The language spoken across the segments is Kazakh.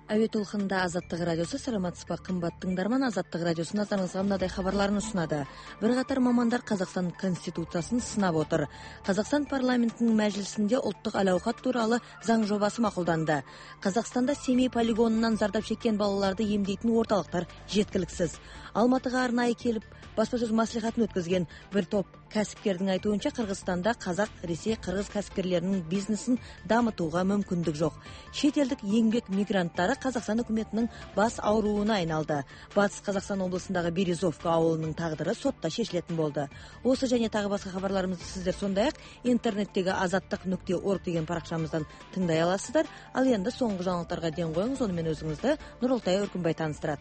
Әуе толқынында Азаттық радиосы. Саламатсызбы қымбат тыңдарман, Азаттық радиосы назарыңызға мынадай хабарларын ұсынады. Бірқатар мамандар Қазақстан конституциясын сынап отыр. Қазақстан парламентінің мәжілісінде ұлттық әл-ауқат туралы заң жобасы мақұлданды. Қазақстанда Семей полигонынан зардап шеккен балаларды емдейтін орталықтар жеткіліксіз. Алматыға арнайы келіп баспасөз мәслихатын өткізген бір топ кәсіпкердің айтуынша, Қырғызстанда қазақ, Ресей, қырғыз кәсіпкерлерінің бизнесін дамытуға мүмкіндік жоқ. Шетелдік еңбек мигранттары Қазақстан үкіметінің бас ауруына айналды. Батыс Қазақстан облысындағы Березовка ауылының тағдыры сотта шешілетін болды. Осы және тағы басқа хабарларымызды сіздер сондай-ақ интернеттегі azаттық.org деген парақшамыздан тыңдай аласыздар. Ал енді соңғы жаңалықтарға ден қойыңыз, онымен өзіңізді Нұролтай Өркінбай таныстырады.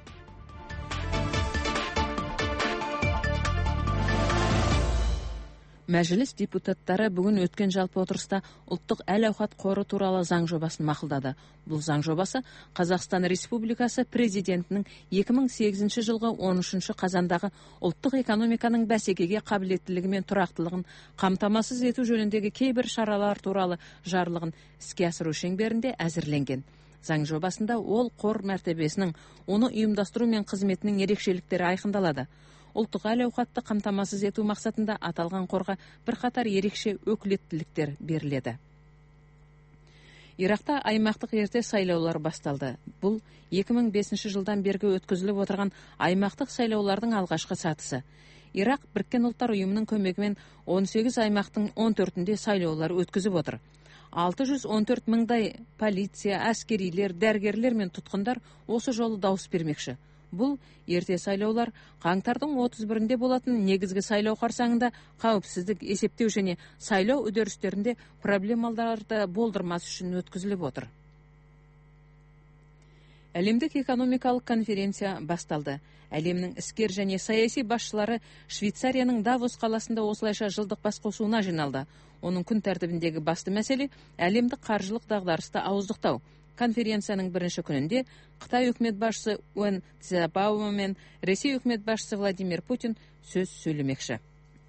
Мәжіліс депутаттары бүгін өткен жалпы отырыста ұлттық әл-ауқат қоры туралы заң жобасын мақұлдады. Бұл заң жобасы Қазақстан Республикасы президентінің 2008 жылғы 13 қазандағы ұлттық экономиканың бәсекеге қабілеттілігі мен тұрақтылығын қамтамасыз ету жөніндегі кейбір шаралар туралы жарлығын іске асыру шеңберінде әзірленген. Заң жобасында ол қор мәртебесінің, оны ұйымдастыру мен қызметінің ерекшеліктері айқындалады. Ұлттық әл-ауқатты қамтамасыз ету мақсатында аталған қорға бірқатар ерекше өкілеттіліктер беріледі. Иракта аймақтық ерте сайлаулар басталды. Бұл 2005 жылдан бергі өткізіліп отырған аймақтық сайлаулардың алғашқы сатысы. Ирак Біріккен ұлттар ұйымының көмегімен 18 аймақтың 14-інде сайлаулар өткізіп отыр. 614 мыңдай полиция, әскерилер, дәрігерлер мен тұтқындар осы жолы дауыс бермекші. Бұл ерте сайлаулар қаңтардың 31-інде болатын негізгі сайлау қарсаңында қауіпсіздік есептеу және сайлау үдерістерінде проблемаларды болдырмас үшін өткізіліп отыр. Әлемдік экономикалық конференция басталды. Әлемнің іскер және саяси басшылары Швейцарияның Давос қаласында осылайша жылдық басқосуына жиналды. Оның күн тәртібіндегі басты мәселе әлемдік қаржылық дағдарысты ауыздықтау. Конференцияның бірінші күнінде Қытай үкімет басшысы Уэн Цзябао мен Ресей үкімет басшысы Владимир Путин сөз сөйлемекші.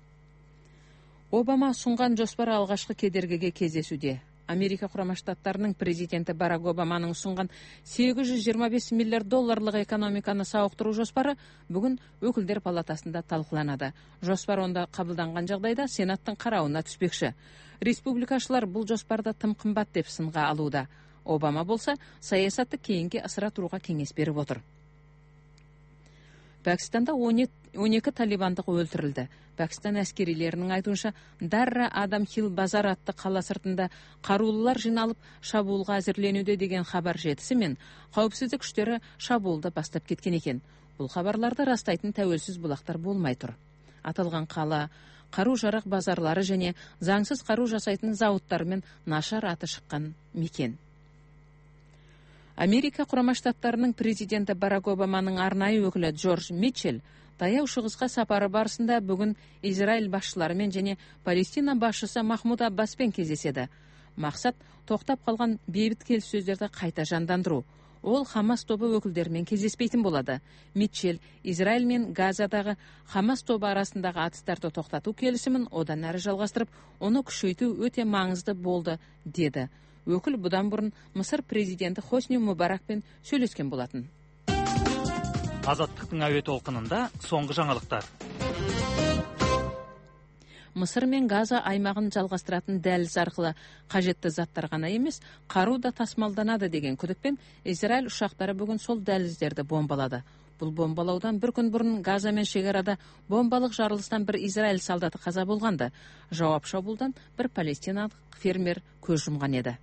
Обама ұсынған жоспар алғашқы кедергіге кездесуде. Америка құрама штаттарының президенті Барак Обаманың ұсынған $825 миллиард экономиканы сауықтыру жоспары бүгін өкілдер палатасында талқыланады. Жоспар онда қабылданған жағдайда Сенаттың қарауына түспекші. Республикашылар бұл жоспарды тым қымбат деп сынға алуда. Обама болса, саясатты кейінге асыра тұруға кеңес беріп отыр. Пәкістанда 12 талибандық өлтірілді. Пәкістан әскерилерінің айтуынша, Дарра Адам Хил базар атты қала сыртында қарулылар жиналып шабуылға әзірленуде деген хабар жетісімен, қауіпсіздік күштері шабуылды бастап кеткен екен. Бұл хабарларды растайтын тәуелсіз бұлақтар болмай тұр. Аталған қала қару-жарақ базарлары және заңсыз қару жасайтын зауыттарымен нашар аты шыққан мекен. Америка құрама штаттарының президенті Барак Обаманың арнайы өкілі Джордж Митчелл таяу шығысқа сапары барысында бүгін Израиль басшыларымен және Палестина басшысы Махмуд Аббаспен кездеседі. Мақсат тоқтап қалған бейбіт келіссөздерді қайта жандандыру. Ол Хамас тобы өкілдерімен кездеспейтін болады. Митчелл Израиль мен Газадағы Хамас тобы арасындағы атыстарды тоқтату келісімін одан әрі жалғастырып, оны күшейту өте маңызды болды, деді. Өкіл бұдан бұрын Мысыр президенті Хосни Мубаракпен сөйлескен болатын. Азаттықтың әуе толқынында соңғы жаңалықтар. Мысыр мен Газа аймағын жалғастыратын дәліз арқылы қажетті заттар ғана емес, қару да тасымалданады деген күдікпен Израиль ұшақтары бүгін сол дәліздерді бомбалады. Бұл бомбалаудан бір күн бұрын Газа мен шекарада бомбалық жарылыстан бір Израиль солдаты қаза болғанды. Жауап шабуылдан бір палестиналық фермер көз жұмған еді.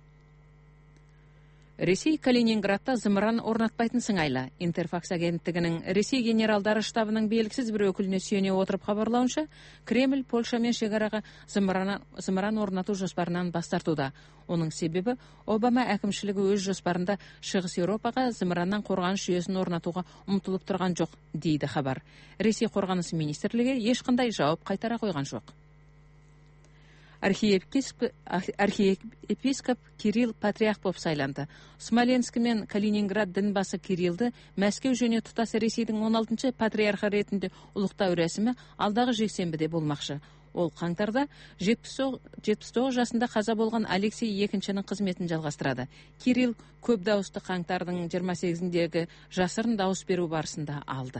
Ресей Калининградта зымыран орнатпайтын сыңайлы. Интерфакс агенттігінің Ресей генералдары штабының белгісіз бір өкіліне сүйене отырып хабарлауынша, Кремль Польшамен шекараға зымыран орнату жоспарынан бас тартуда. Оның себебі Обама әкімшілігі өз жоспарында Шығыс Еуропаға зымыраннан қорғаныс жүйесін орнатуға ұмтылып тұрған жоқ, дейді хабар. Ресей қорғаныс министрлігі ешқандай жауап қайтара қойған жоқ. Архиепископ Кирилл патриарх болып сайланды. Смоленск мен Калининград дінбасы Кириллді Мәскеу және тұтас Ресейдің 16-шы патриархы ретінде ұлықтау рәсімі алдағы жексенбіде болмақшы. Ол қаңтарда 79 жасында қаза болған Алексей екіншінің қызметін жалғастырады. Кирилл көп дауысты қаңтардың 28-дегі жасырын дауыс беру барысында алды.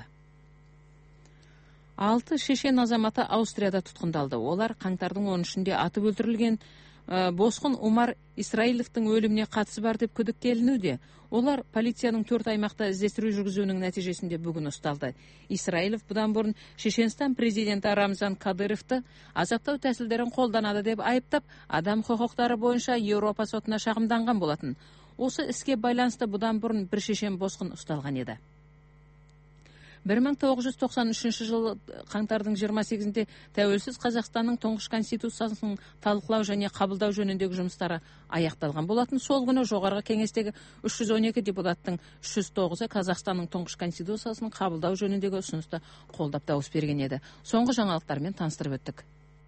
6 шешен азаматы Аустрияда тұтқындалды. Олар қаңтардың 13-інде атып өлтірілген босқын Умар Исраиловтың өліміне қатысы бар деп күдіктелінуде. Олар полицияның 4 аймақта іздестіру жүргізуінің нәтижесінде бүгін ұсталды. Исраилов бұдан бұрын Шешенстан президенті Рамзан Кадыровты азаптау тәсілдерін қолданады деп айыптап, адам құқықтары бойынша Еуропа сотына шағымданған болатын. Осы іске байланысты бұдан бұрын бір шешен босқын ұсталған еді. 1993 жылы қаңтардың 28-інде тәуелсіз Қазақстанның тұңғыш конституциясын талқылау және қабылдау жөніндегі жұмыстары аяқталған болатын. Сол күні жоғарғы кеңестегі 312 депутаттың 309-ы Қазақстанның тұңғыш конституциясын қабылдау жөніндегі ұсынысты қолдап дауыс берген еді. Соңғы жаңалықтармен таныстырып өттік.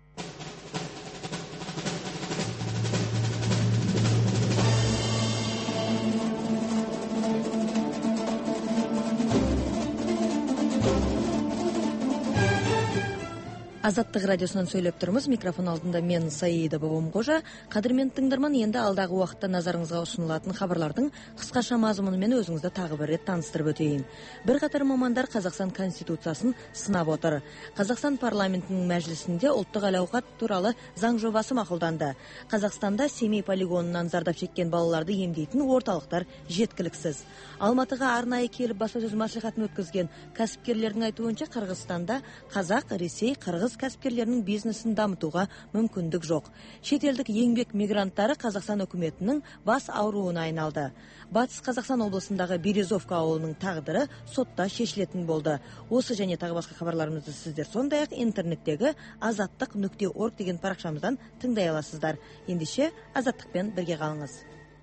Азаттық радиосынан сөйлеп тұрмыз. Микрофон алдында мен Саида Бабамқожа. Қадірмен тыңдарман, енді алдағы уақытта назарыңызға ұсынылатын хабарлардың қысқаша мазмұнымен өзіңізді тағы бір рет таныстырып өтейін. Бірқатар мамандар Қазақстан Конституциясын сынап отыр. Қазақстан парламентінің мәжілісінде ұлттық әл-ауқат туралы заң жобасы мақұлданды. Қазақстанда Семей полигонынан зардап шеккен балаларды емдейтін орталықтар жеткіліксіз. Алматыға арнайы келіп баспасөз мәслихатын өткізген кәсіпкерлердің айтуынша, Қырғызстанда қазақ, Ресей, қырғыз кәсіпкерлерінің бизнесін дамытуға мүмкіндік жоқ. Шетелдік еңбек мигранттары Қазақстан үкіметінің бас ауруына айналды. Батыс Қазақстан облысындағы Березовка ауылының тағдыры сотта шешілетін болды. Осы және тағы басқа хабарларымызды сіздер сондай-ақ интернеттегі azаттық.org деген парақшамыздан тыңдай аласыздар. Ендеше Азаттықпен бірге қалыңыз.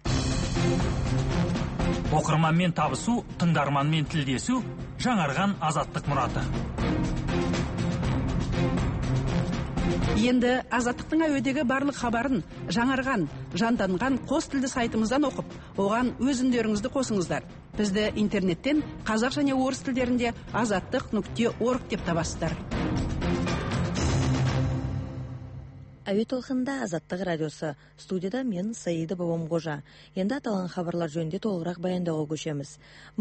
Оқырманмен табысу, тыңдарманмен тілдесу, жаңарған Азаттық мұраты. Енді Азаттықтың әуедегі барлық хабарын жаңарған, жанданған қос тілді сайтымыздан оқып, оған өз үндеріңізді қосыңыздар. Бізді интернеттен қазақ және орыс тілдерінде azаттық.org деп табасыздар. Әуе толқынында Азаттық радиосы. Студияда мен Саида Бабамқожа. Енді аталған хабарлар жөнінде толығырақ баяндауға көшеміз.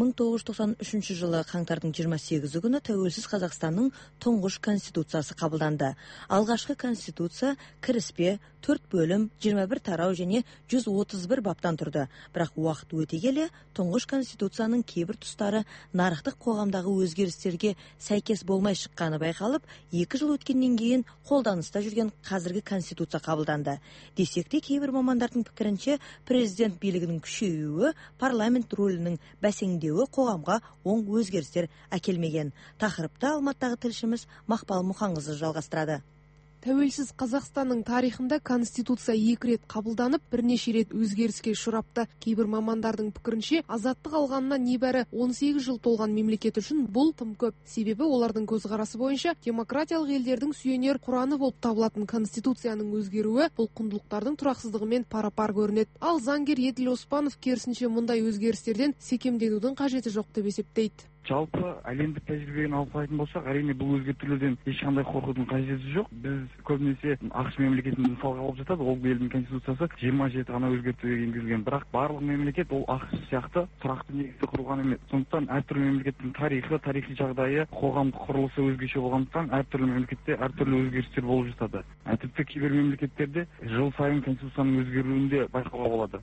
1993 жылы қаңтардың 28 күні тәуелсіз Қазақстанның тұңғыш конституциясы қабылданды. Алғашқы конституция кіріспе 4 бөлім, 21 тарау және 131 баптан тұрды. Бірақ уақыт өте келе, тұңғыш конституцияның кейбір тұстары нарықтық қоғамдағы өзгерістерге сәйкес болмай шыққаны байқалып, 2 жыл өткеннен кейін қолданыста жүрген қазіргі конституция қабылданды. Десек те кейбір мамандардың пікірінше, президент билігінің күшеюі, парламент рөлінің бәсеңдеуі қоғамға оң өзгерістер әкелмеген. Тақырыпты Алматыдағы тілшіміз Мақпал Мұханқызы жалғастырады. Тәуелсіз Қазақстанның тарихында конституция 2 рет қабылданып, бірнеше рет өзгеріске ұшырапты. Кейбір мамандардың пікірінше, азаттық алғанына небәрі 18 жыл толған мемлекет үшін бұл тым көп. Себебі олардың көзқарасы бойынша демократиялық елдердің сүйенер құраны болып табылатын конституцияның өзгеруі бұл құндылықтардың тұрақсыздығымен пара-пар көрінеді. Ал заңгер Еділ Оспанов керісінше мұндай өзгерістерден секемденудің қажеті жоқ деп есептейді. Жалпы әлемдік тәжірибені алып қарайтын болсақ, әрине бұл өзгертулерден ешқандай қорқудың қажеті жоқ. Біз көбінесе ақш мемлекетін мысалға алып жатады. Ол елдің конституциясы 27 ғана өзгертуге енгізілген. Бірақ барлық мемлекет ол ақш сияқты тұрақты негізде құрылған емес. Сондықтан әртүрлі мемлекеттің тарихи жағдайы, қоғамдық құрылысы өзгеше болғандықтан әртүрлі мемлекетте әртүрлі өзгерістер болып жатады. Тіпті кейбір мемлекеттерде жыл сайын конституцияның өзгеруінде байқауға болады.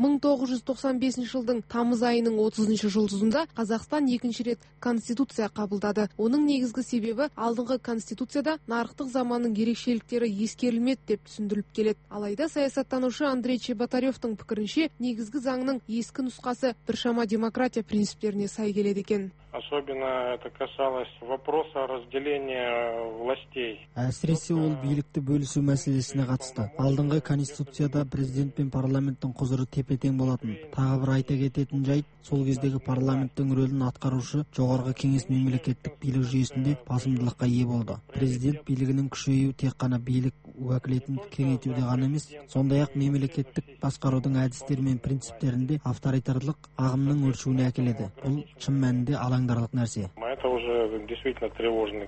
1995 жылдың тамыз айының 30 жұлдызында Қазақстан екінші рет конституция қабылдады. Оның негізгі себебі алдыңғы конституцияда нарықтық заманның ерекшеліктері ескерілмеді деп түсіндіріліп келеді. Алайда саясаттанушы Андрей Чеботаревтың пікірінше, негізгі заңның ескі нұсқасы біршама демократия принциптеріне сай келеді екен. Особенно это касалось вопроса разделения властей. Әсіресе ол билікті бөлісу мәселесіне қатысты. Алдыңғы конституцияда президент пен парламенттің құзыры тепе-тең болатын. Тағы бір айта кететін жайт, сол кездегі парламенттің рөлін атқарушы жоғарғы кеңес мемлекеттік билік жүйесінде басымдылыққа ие болды. Президент билігінің күшеюі тек қана билік уәкілетін кеңейтуде ғана емес, сондай-ақ мемлекеттік басқарудың әдістері мен принциптерінде авторитарлық ағымның өршуіне әкеледі. Бұл шын мәнінде алаңдарлық нәрсе. Это уже действительно тревожный.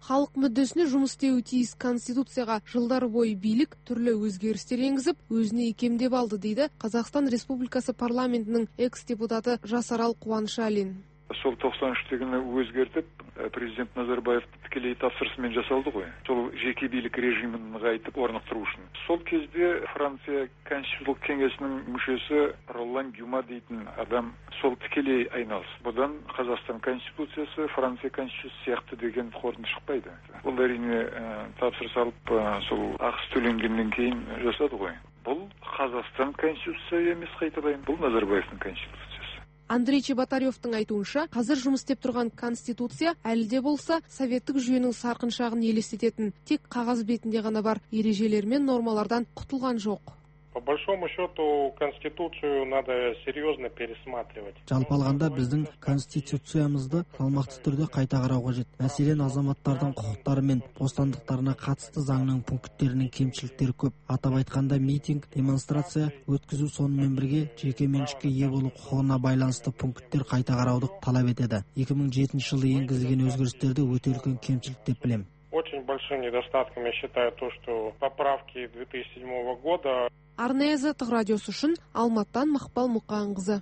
Халық мүддесіне жұмыс істеуі тиіс конституцияға жылдар бойы билік түрлі өзгерістер енгізіп, өзіне икемдеп алды дейді Қазақстан Республикасы парламентінің экс-депутаты Жасарал Қуанышалин. Сол 93-тегіні өзгертіп, президент Назарбаев тікелей тапсырысымен жасалды ғой. Сол жеке билік режимін нығайтып орнықтыру үшін. Сол кезде Франция Конституциялық кеңесінің мүшесі Роллан Гюма дейтін адам сол тікелей айналысты. Бұдан Қазақстан Конституциясы, Франция Конституциясы сияқты деген қорытынды шықпайды. Бұл әрине тапсырыс алып, сол ақысы төленгеннен кейін жасады ғой. Бұл Қазақстан Конституциясы емес, қайталаймын, бұл Назарбаевтың Конституциясы. Андрей Чеботаревтың айтуынша, қазір жұмыс істеп тұрған конституция әлі де болса советтік жүйенің сарқыншағын елестететін, тек қағаз бетінде ғана бар ережелер мен нормалардан құтылған жоқ. По большому счету, Конституцию надо серьезно пересматривать. Жалпы алғанда біздің конституциямызды салмақты түрде қайта қарау қажет. Мәселен, азаматтардың құқықтары мен бостандықтарына қатысты заңның пункттерінің кемшіліктері көп. Атап айтқанда, митинг, демонстрация өткізу сонымен бірге жеке меншікке ие болу құқығына байланысты пункттер қайта қарауды талап етеді. 2007 жылы енгізілген өзгерістерді өте үлкен кемшілік деп білем. Очень большим недостатком я считаю то, что поправки 2007 года. Арнайы Азаттық радиосы үшін Алматтан Мақпал Мұқанқызы.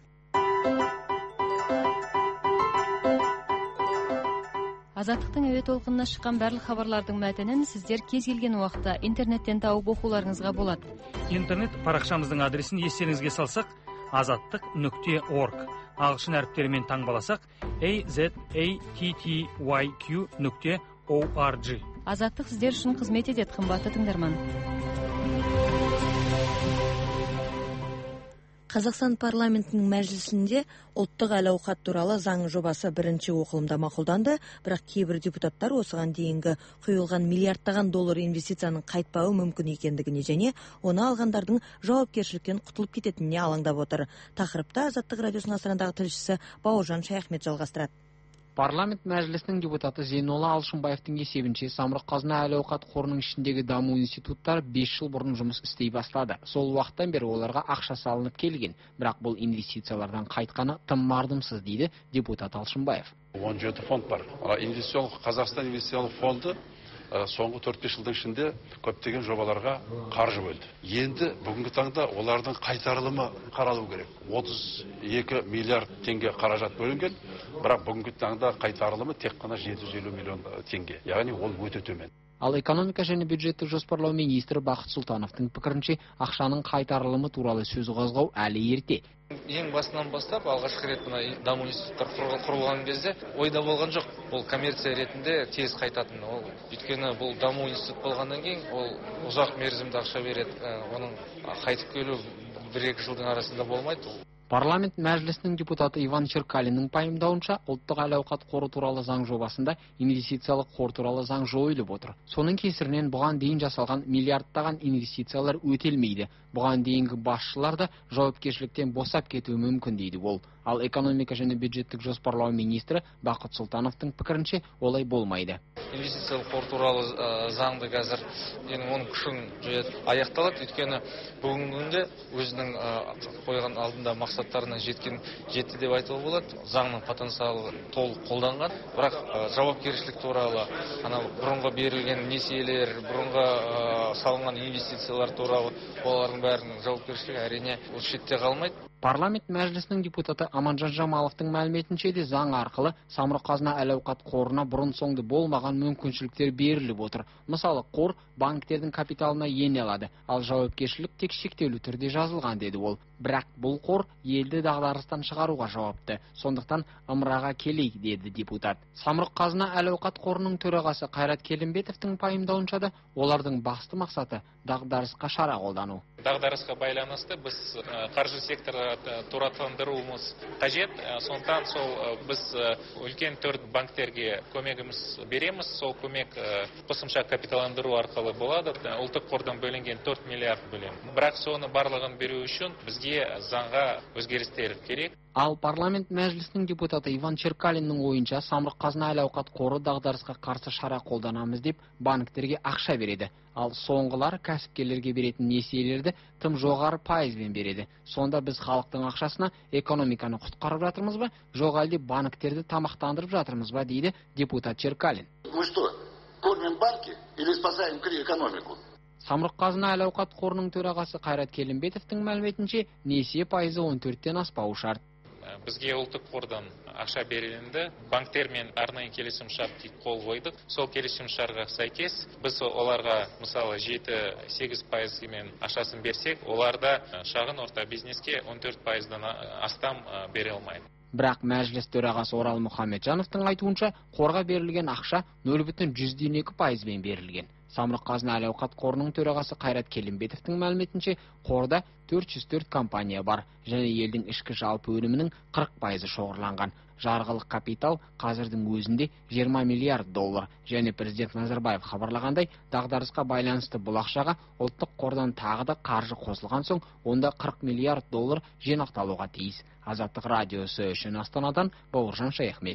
Азаттықтың әуе толқынына шыққан барлық хабарлардың мәтінін сіздер кез келген уақытта интернеттен тауып оқуларыңызға болады. Интернет парақшамыздың адресін естеріңізге салсақ, azattiq.org. Ағылшын әріптерімен таңбаласақ, azattiq.org. Азаттық сіздер үшін қызмет етеді, қымбатты тыңдарман. Қазақстан парламентінің мәжілісінде ұлттық әл-ауқат туралы заң жобасы бірінші оқылымда мақұлданды, бірақ кейбір депутаттар осыған дейінгі құйылған миллиардтаған доллар инвестицияның қайтпауы мүмкін екендігіне және оны алғандардың жауапкершіліктен құтылып кететініне алаңдап отыр. Тақырыпта Азаттық радиосының Астанадағы тілшісі Бауыржан Шаяхмет жалғастырады. Парламент мәжілісінің депутаты Зейнолла Алшынбаевтың есебінше самұрық-қазына әл-ауқат қорының ішіндегі даму институттары 5 жыл бұрын жұмыс істей бастады. Сол уақыттан бері оларға ақша салынып келген, бірақ бұл инвестициялардан қайтқаны тым мардымсыз дейді депутат Алшынбаев. 17 фонд бар. Қазақстан инвестициялық фонды соңғы 4-5 жылдың ішінде көптеген жобаларға қаржы бөлді. Енді бүгінгі таңда олардың қайтарылымы қаралу керек. 32 миллиард теңге қаражат бөлінген, бірақ бүгінгі таңда қайтарылымы тек қана 750 миллион теңге. Яғни ол өте төмен. Ал экономика және бюджеттік жоспарлау министрі Бақыт Сұлтановтың пікірінше, ақшаның қайтарылымы туралы сөз қозғау әлі ерте. Ең басынан бастап, алғашқы рет даму институттары құрылған кезде ойда болған жоқ. Ол коммерция ретінде тез қайтатын. Өйткені бұл даму институт болғаннан кейін ол ұзақ мерзімді ақша береді. Оның қайтып келу 1-2 жылдың арасында болмайды. Парламент мәжілісінің депутаты Иван Черкалиннің пайымдауынша, ұлттық әл-ауқат қоры туралы заң жобасында инвестициялық қор туралы заң жойылып отыр. Соның кесірінен бұған дейін жасалған миллиардтаған инвестициялар өтелмейді. Бұған дейінгі басшылар да жауапкершіліктен босап кетуі мүмкін дейді ол. Ал экономика және бюджеттік жоспарлау министрі Бақыт Сұлтановтың пікірінше олай болмайды. Инвестициялық қор туралы заңды қазір оның күшін аяқталады. Өйткені бүгінгі күнде өзінің қойған алдында мақсаттарына жетті деп айтуға болады. Заңның потенциалы толық қолданған, бірақ жауапкершілік туралы бұрынғы берілген несиелер, бұрынғы салынған инвестициялар туралы олардың бәрінің жауапкершілігі әрине шетте қалмайды. Парламент мәжілісінің депутаты Аманжан Жамаловтың мәліметінше де заң арқылы самұрық-қазына әл-ауқат қорына бұрын-соңды болмаған мүмкіншіліктер беріліп отыр. Мысалы, қор банктердің капиталына ене алады, ал жауапкершілік тек шектеулі түрде жазылған деді ол. Бірақ бұл қор елді дағдарыстан шығаруға жауапты. Сондықтан ымыраға келейік деді депутат. Самұрық-қазына әл-ауқат қорының төрағасы Қайрат Келімбетовтің пайымдауынша да олардың басты мақсаты дағдарысқа шара қолдану. Дағдарысқа байланысты біз қаржы секторы тұрақтандыруымыз қажет. Сондықтан біз үлкен 4 банктерге көмегіміз береміз. Сол көмек қосымша капиталдандыру арқылы болады. Ұлттық қордан бөлінген 4 миллиард бөлем. Бірақ соны барлығын беру үшін бізге заңға өзгерістер керек. Ал парламент мәжілісінің депутаты Иван Черкалиннің ойынша самұрық-қазына әл-ауқат қоры дағдарысқа қарсы шара қолданамыз деп банктерге ақша береді. Ал соңғылар кәсіпкерлерге беретін несиелерді тым жоғары пайызбен береді. Сонда біз халықтың ақшасына экономиканы құтқарып жатырмыз ба, жоқ әлде банктерді тамақтандырып жатырмыз ба дейді депутат Черкалин. Мы что, кормим банки или спасаем экономику. Самұрық қазына әл-ауқат қорының төрағасы Қайрат Келімбетовтің мәліметінше, несие пайызы 14-тен аспауы шарт. Бізге ұлттық қордан ақша берілінді. Банктермен арнайы келісімшарт қол қойдық. Сол келісімшартқа сәйкес біз оларға мысалы 7-8% ақшасын берсек, оларда шағын орта бизнеске 14%-дан астам бере алмайды. Бірақ мәжіліс төрағасы Орал Мұхамеджановтың айтуынша, қорға берілген ақша 0,2% берілген. Самұрық қазына әл-ауқат қорының төрағасы Қайрат Келімбетовтің мәліметінше, қорда 404 компания бар, және елдің ішкі жалпы өнімінің 40% шоғырланған. Жарғылық капитал қазірдің өзінде 20 миллиард доллар, және президент Назарбаев хабарлағандай, дағдарысқа байланысты бұл ақшаға ұлттық қордан тағы да қаржы қосылған соң, онда 40 миллиард доллар жинақталуға тиіс. Азаттық радиосы үшін Астанадан Бауыржан Шаяхмет.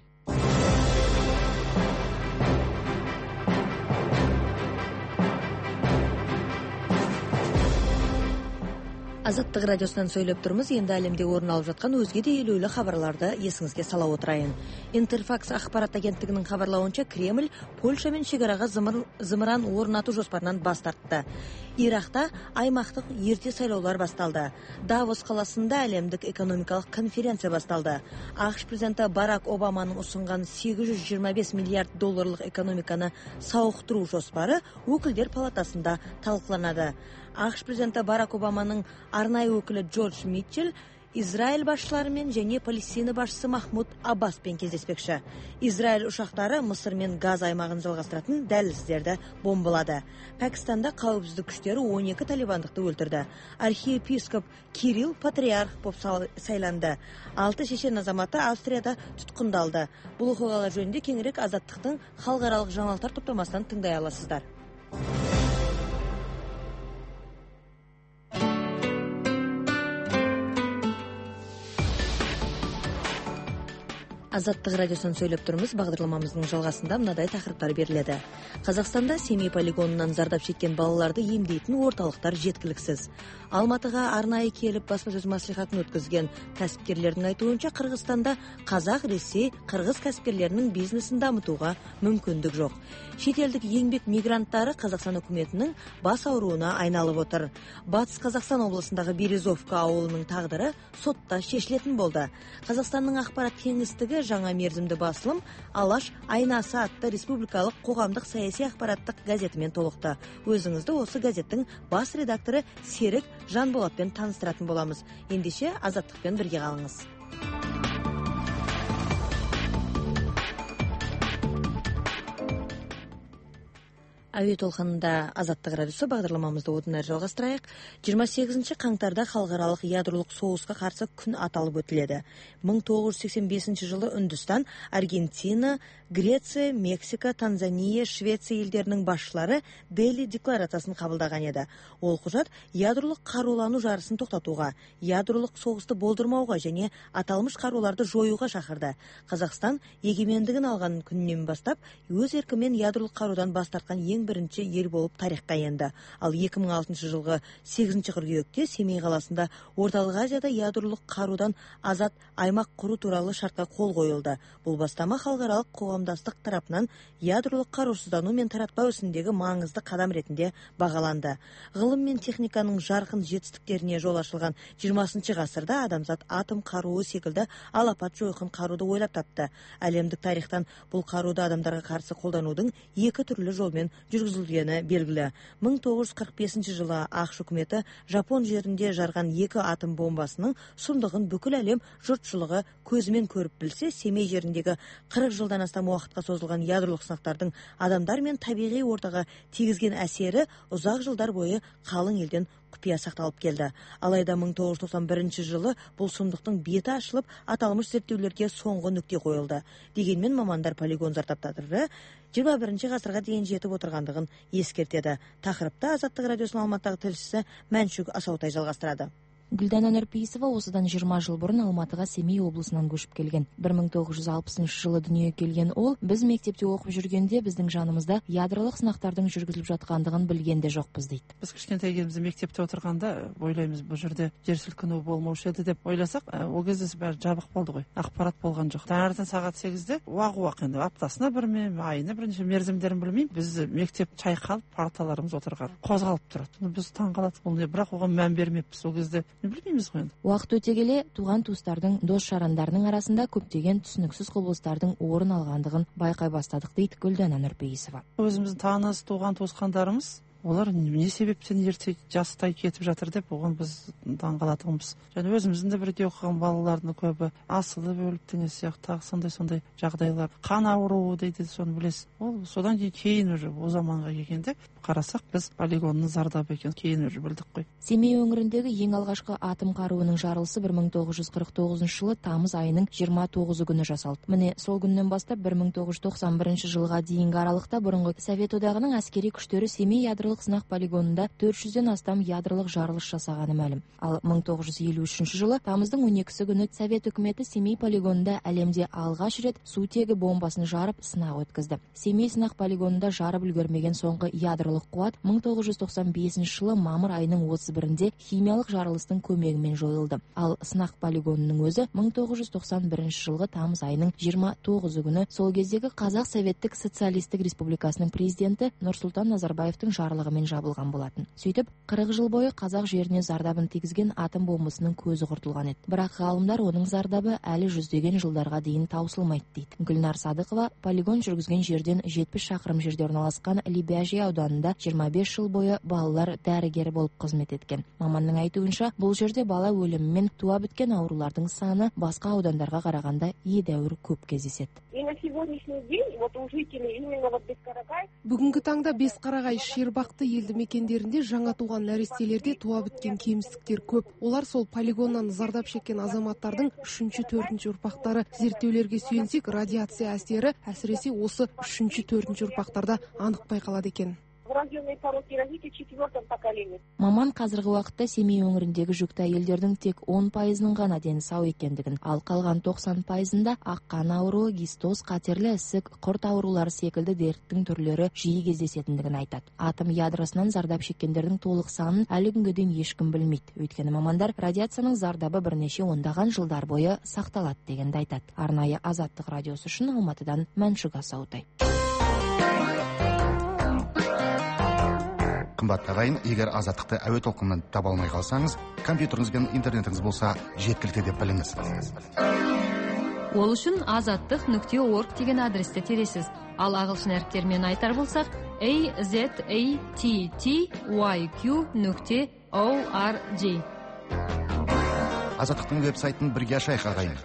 Азаттық радиосынан сөйлеп тұрмыз. Енді әлемде орын алып жатқан өзге де елеулі хабарларды есіңізге сала отырайын. Интерфакс ақпарат агенттігінің хабарлауынша, Кремль Польшамен шекараға зымыран орнату жоспарынан бас тартты. Иракта аймақтық ерте сайлаулар басталды. Давос қаласында әлемдік экономикалық конференция басталды. ақш президенті Барак Обаманың ұсынған 825 миллиард долларлық экономиканы сауықтыру жоспары өкілдер палатасында талқыланады. ақш президенті Барак Обаманың арнайы өкілі Джордж Митчелл Израиль басшыларымен және Палестина басшысы Махмуд Аббаспен кездеспекші. Израиль ұшақтары Мысыр мен Газ аймағын жалғастыратын дәліздерді бомбалады. Пәкістанда қауіпсіздік күштері 12 талибандықты өлтірді. Архиепископ Кирилл патриарх боп сайланды. 6 шешен азаматы Австрияда тұтқындалды. Бұл оқиғалар жөнінде кеңірек Азаттықтың халықаралық жаңалықтар топтамасынан тыңдай аласыздар. Азаттық радиосын сөйлеп тұрмыз. Бағдарламамыздың жалғасында мынадай тақырыптар беріледі. Қазақстанда Семей полигонынан зардап шеккен балаларды емдейтін орталықтар жеткіліксіз. Алматыға арнайы келіп баспасөз мәслихатын өткізген кәсіпкерлердің айтуынша, Қырғызстанда қазақ, ресей, қырғыз кәсіпкерлерінің бизнесін дамытуға мүмкіндік жоқ. Шетелдік еңбек мигранттары Қазақстан үкіметінің бас ауруына айналып отыр. Батыс Қазақстан облысындағы Березовка ауылының тағдыры сотта шешілетін болды. Қазақстанның ақпарат кеңістігі жаңа мерзімді басылым Алаш айнасы атты республикалық қоғамдық саяси ақпараттық газетімен толықты. Өзіңізді осы газеттің бас редакторы Серік Жанболатпен таныстыратын боламыз. Ендеше Азаттықпен бірге қалыңыз. Әуе толқынында Азаттық радиосы бағдарламамызды одан әрі жалғастырайық. 28 қаңтарда халықаралық ядролық соғысқа қарсы күн аталып өтіледі. 1985 жылы Үндістан, Аргентина, Греция, Мексика, Танзания, Швеция елдерінің басшылары Дели декларациясын қабылдаған еді. Ол құжат ядролық қарулану жарысын тоқтатуға, ядролық соғысты болдырмауға және аталмыш қаруларды жоюға шақырды. Қазақстан егемендігін алған күннен бастап өз еркімен ядролық қарудан бас тартқан ең бірінші ел болып тарихқа енді. Ал 2006 жылғы 8 қыркүйекте Семей қаласында Орталық Азияда ядролық қарудан азат аймақ құру туралы шартқа қол қойылды. Бұл бастама халықаралық қоғамдастық тарапынан ядролық қарусыздану мен таратпау ісіндегі маңызды қадам ретінде бағаланды. Ғылым мен техниканың жарқын жетістіктеріне жол ашылған 20 ғасырда адамзат атом қаруы секілді алапат жойқын қаруды ойлап тапты. Әлемдік тарихтан бұл қаруды адамдарға қарсы қолданудың екі түрлі жолмен жүргізілгені белгілі. 1945 жылы ақш үкіметі Жапон жерінде жарған 2 атом бомбасының сұмдығын бүкіл әлем жұртшылығы көзімен көріп білсе, Семей жеріндегі 40 жылдан астам уақытқа созылған ядролық сынақтардың адамдар мен табиғи ортаға тигізген әсері ұзақ жылдар бойы қалың елден құпия сақталып келді. Алайда 1991 жылы бұл сұмдықтың беті ашылып, аталмыш зерттеулерге соңғы нүкте қойылды. Дегенмен мамандар полигон зардаптары 21 ғасырға дейін жетіп отырғандығын ескертеді. Тақырыпта Азаттық радиосының Алматыдағы тілшісі Мәншүк Асаутай жалғастырады. Гүлдана Нұрпейісова осыдан 20 жыл бұрын Алматыға Семей облысынан көшіп келген. 1960 жылы дүниеге келген ол, біз мектепте оқып жүргенде біздің жанымызда ядролық сынақтардың жүргізіліп жатқандығын білгенде жоқпыз дейді. Біз кішкентай кезімізде мектепте отырғанда ойлаймыз, бұл жерде жер сілкіну болмаушы еді деп ойласақ, ол кезде бәрі жабық болды ғой, ақпарат болған жоқ. Таңертең сағат 8-де уақ енді аптасына бір ме, айына бірнеше мерзімдерін білмеймін, біз мектеп шайқалып, парталарымыз отырған, қозғалып тұрады. Біз таңғалдық, бірақ оған мән бермеппіз. Ол кезде білмейміз ғой. Уақыт өте келе туған туыстардың, дос жарандарының арасында көптеген түсініксіз құбылыстардың орын алғандығын байқай бастадық дейді Гүлдана Нұрпейісова. Өзіміздің таныс, туған туысқандарымыз, олар не себептен ерте жастай кетіп жатыр деп, оған біз таңғалатынбыз. Және өзіміздің де бірге оқыған балалардың көбі асылып өліп деген сияқты сондай жағдайлар. Қан ауруы дейді, соны білесіз. Ол содан кейін уже о заманға келгенде қарасақ, біз полигонның зардабы екенін кейін уже білдік қой. Семей өңіріндегі ең алғашқы атом қаруының жарылысы 1949 жылы тамыз айының 29 күні жасалды. Міне сол күннен бастап 1991 жылға дейінгі аралықта бұрынғы Совет одағының әскери күштері Семей ядролық сынақ полигонында 400-ден астам ядролық жарылыс жасағаны мәлім. Ал 1953 жылы тамыздың 12 күні Совет үкіметі Семей полигонында әлемде алғаш рет сутегі бомбасын жарып сынақ өткізді. Семей сынақ полигонында жарып үлгермеген соңғы ядролық қуат 1995 жылы мамыр айының 31-інде химиялық жарылыстың көмегімен жойылды. Ал сынақ полигонының өзі 1991 жылғы тамыз айының 29 күні сол кездегі Қазақ Советтік Социалистік Республикасының президенті Нұрсұлтан Назарбаевтың жарлығымен жабылған болатын. Сөйтіп, 40 жыл бойы қазақ жеріне зардабын тигізген атом бомбасының көзі құртылған еді. Бірақ ғалымдар оның зардабы әлі жүздеген жылдарға дейін таусылмайды дейді. Гүлнар Садықова полигон жүргізген жерден 70 шақырым жерде орналасқан Лебяжі ауданында 25 жыл бойы балалар дәрігері болып қызмет еткен. Маманның айтуынша, бұл жерде бала өлімімен туа біткен аурулардың саны басқа аудандарға қарағанда едәуір көп кездеседі. Бүгінгі таңда Бесқарағай, Шербақты елді мекендерінде жаңа туған нәрестелерде туа біткен кемістіктер көп. Олар сол полигоннан зардап шеккен азаматтардың 3-4 ұрпақтары. Зерттеулерге сүйенсек, радиация әсері әсіресе осы 3-4 ұрпақтарда анық байқалады екен. Маман қазіргі уақытта Семей өңіріндегі жүкті әйелдердің тек 10%-ның ғана дені сау екендігін, ал қалған 90%-ында аққан ауруы, гистоз, қатерлі ісік, құрт аурулары секілді дерттің түрлері жиі кездесетіндігін айтады. Атом ядросынан зардап шеккендердің толық санын әлі күнге дейін ешкім білмейді. Өйткені мамандар радиацияның зардабы бірнеше ондаған жылдар бойы сақталады дегенді айтады. Арнайы Азаттық радиосы үшін Алматыдан Мәншүк Асаутай. Қымбатты ағайын, егер Азаттықты әуе толқынынан таба алмай қалсаңыз, компьютеріңіз бен интернетіңіз болса жеткілікті деп біліңіз. Ол үшін azattik.org деген адресте тересіз. Ал ағылшын әріптермен айтар болсақ, azattyq.org. Азаттықтың веб-сайтын бірге ашайық ағайын.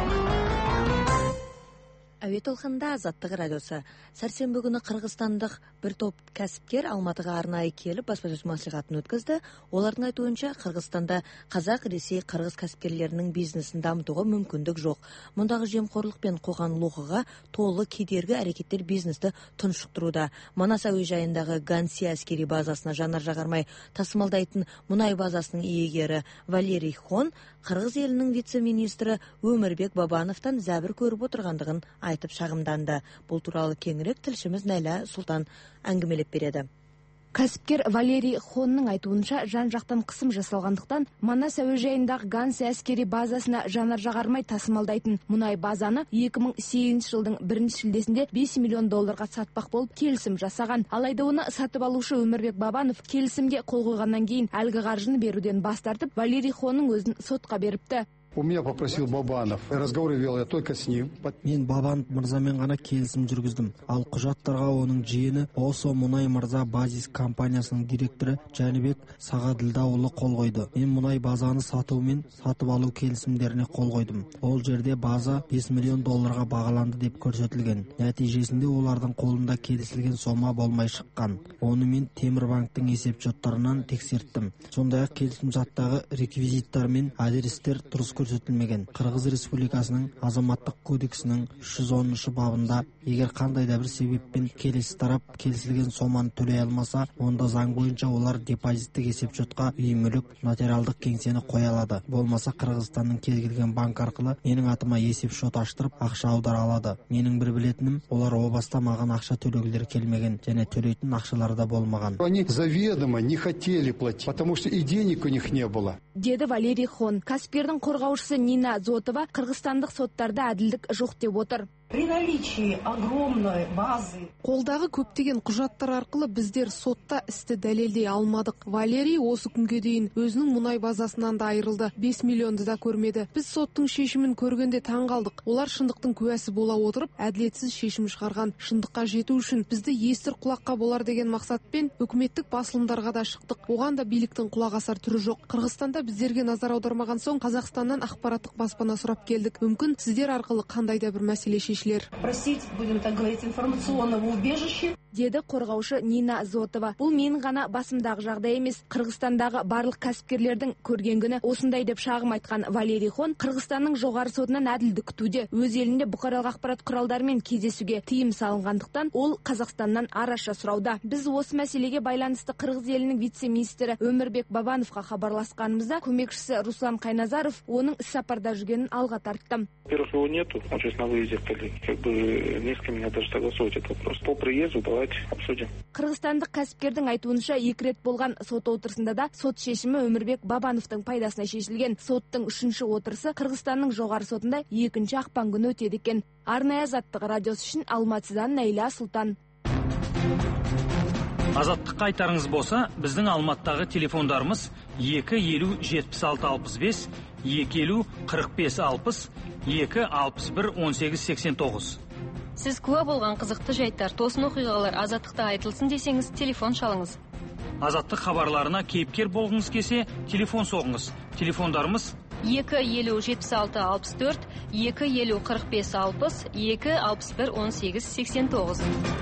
Әуе толқынында Азаттық радиосы. Сәрсенбі күні қырғызстандық бір топ кәсіпкер Алматыға арнайы келіп баспасөз мәслихатын өткізді. Олардың айтуынша, Қырғызстанда қазақ, ресей, қырғыз кәсіпкерлерінің бизнесін дамытуға мүмкіндік жоқ. Мұндағы жемқорлық пен қоғанлылыққа толы кедергі әрекеттер бизнесті тұншықтыруда. Манас әуежайындағы Ганси әскери базасына жанар-жағармай тасымалдайтын мұнай базасының иегері Валерий Хон қырғыз елінің вице-министрі Өмірбек Бабановтан зәбір көріп отырғандығын айтып шағымданды. Бұл туралы кеңірек тілшіміз Найла Сұлтан әңгімелеп береді. Кәсіпкер Валерий Хонның айтуынша, жан-жақтан қысым жасалғандықтан Манас әуежайындағы Ганси әскери базасына жанар-жағармай тасымалдайтын мұнай базаны 2008 жылдың 1 шілдесінде $5 миллион сатпақ болып келісім жасаған. Алайда оны сатып алушы Өмірбек Бабанов келісімге қол қойғаннан кейін әлгі қаржыны беруден бас тартып, Валерий Хонның өзін сотқа беріпті. У меня попросил Бабанов. Разговоры вел я только с ним. Мен Бабанов мырзамен ғана келісім жүргіздім. Ал құжаттарға оның жиені Осо Мұнай Мырза базис компаниясының директоры Жәнібек Сағаділдаұлы қол қойды. Мен мұнай базаны сату мен сатып алу келісімдеріне қол қойдым. Ол жерде база $5 миллион бағаланды деп көрсетілген. Нәтижесінде олардың қолында келісілген сома болмай шыққан. Оны мен Темірбанктың есепшоттарынан тексерттім. Сондай-ақ келісімшарттағы реквизиттар мен адрестер тұрыс көрсетілмеген. Қырғыз Республикасының азаматтық кодексінің 310 бабында егер қандай да бір себеппен келесі тарап келісілген соманы төлей алмаса, онда заң бойынша олар депозиттік есепшотқа үй мүлік, нотариалдық кеңсені қоя алады. Болмаса Қырғызстанның кез келген банк арқылы менің атыма есепшот аштырып ақша аудара алады. Менің бір білетінім, олар о баста маған ақша төлегілері келмеген және төлейтін ақшалары да болмаған. Они заведомо не хотели платить, потому что и денег у них не было. Деді Валерий Хон. Кәсіпкердің қорғаушысы Нина Зотова қырғызстандық соттарда әділдік жоқ деп отыр. При наличии огромной базы. Қолдағы көптеген құжаттар арқылы біздер сотта істі дәлелдей алмадық. Валерий осы күнге дейін өзінің мұнай базасынан да айырылды. 5 миллионды да көрмеді. Біз соттың шешімін көргенде таң қалдық. Олар шындықтың куәсі бола отырып, әділетсіз шешім шығарған. Шындыққа жету үшін бізді естір құлаққа болар деген мақсатпен үкіметтік басылымдарға да шықтық. Оған да биліктің құлақ асар түрі жоқ. Қырғызстанда біздерге назар аудармаған соң Қазақстаннан ақпараттық баспана сұрап келдік. Мүмкін сіздер арқылы қандай да бір мәселе шешілер. Просить, будем так говорить, информационного убежища. Деді қорғаушы Нина Зотова. Бұл менің ғана басымдағы жағдай емес. Қырғызстандағы барлық кәсіпкерлердің көрген күні осындай деп шағым айтқан Валерий Хон Қырғызстанның жоғары сотынан әділдік күтуде. Өз елінде бұқаралық ақпарат құралдарымен кездесуге тыйым салынғандықтан ол Қазақстаннан араша сұрауда. Біз осы мәселеге байланысты Қырғыз елінің вице-министрі Өмірбек Бабановқа хабарласқанымызда көмекшісі Руслан Қайназаров оның іс-сапарда жүргенін алға тартты. Во-первых, его нету, он сейчас на выезде в Тали. Не с кем мне даже согласовать этот вопрос. По приезду давайте обсудим. Қырғызстандық кәсіпкердің айтуынша 2 рет болған сот отырысында да сот шешімі Өмірбек Бабановтың пайдасына шешілген. Соттың 3-ші отырысы Қырғызстанның жоғары сотында 2 ақпан күні өтеді екен. Арнайы Азаттық радиосы үшін Алматыдан Найла Сұлтан. Азаттыққа айтарыңыз болса, біздің Алматыдағы телефондарымыз 250-76-65, 250-45-60, 2-61-18-89. Сіз куә болған қызықты жайттар, тосын оқиғалар Азаттықта айтылсын десеңіз, телефон шалыңыз. Азаттық хабарларына кейіпкер болғыңыз келсе, телефон соғыңыз. Телефондарымыз 250-76-64, 250-45-60, 2-61-18-89.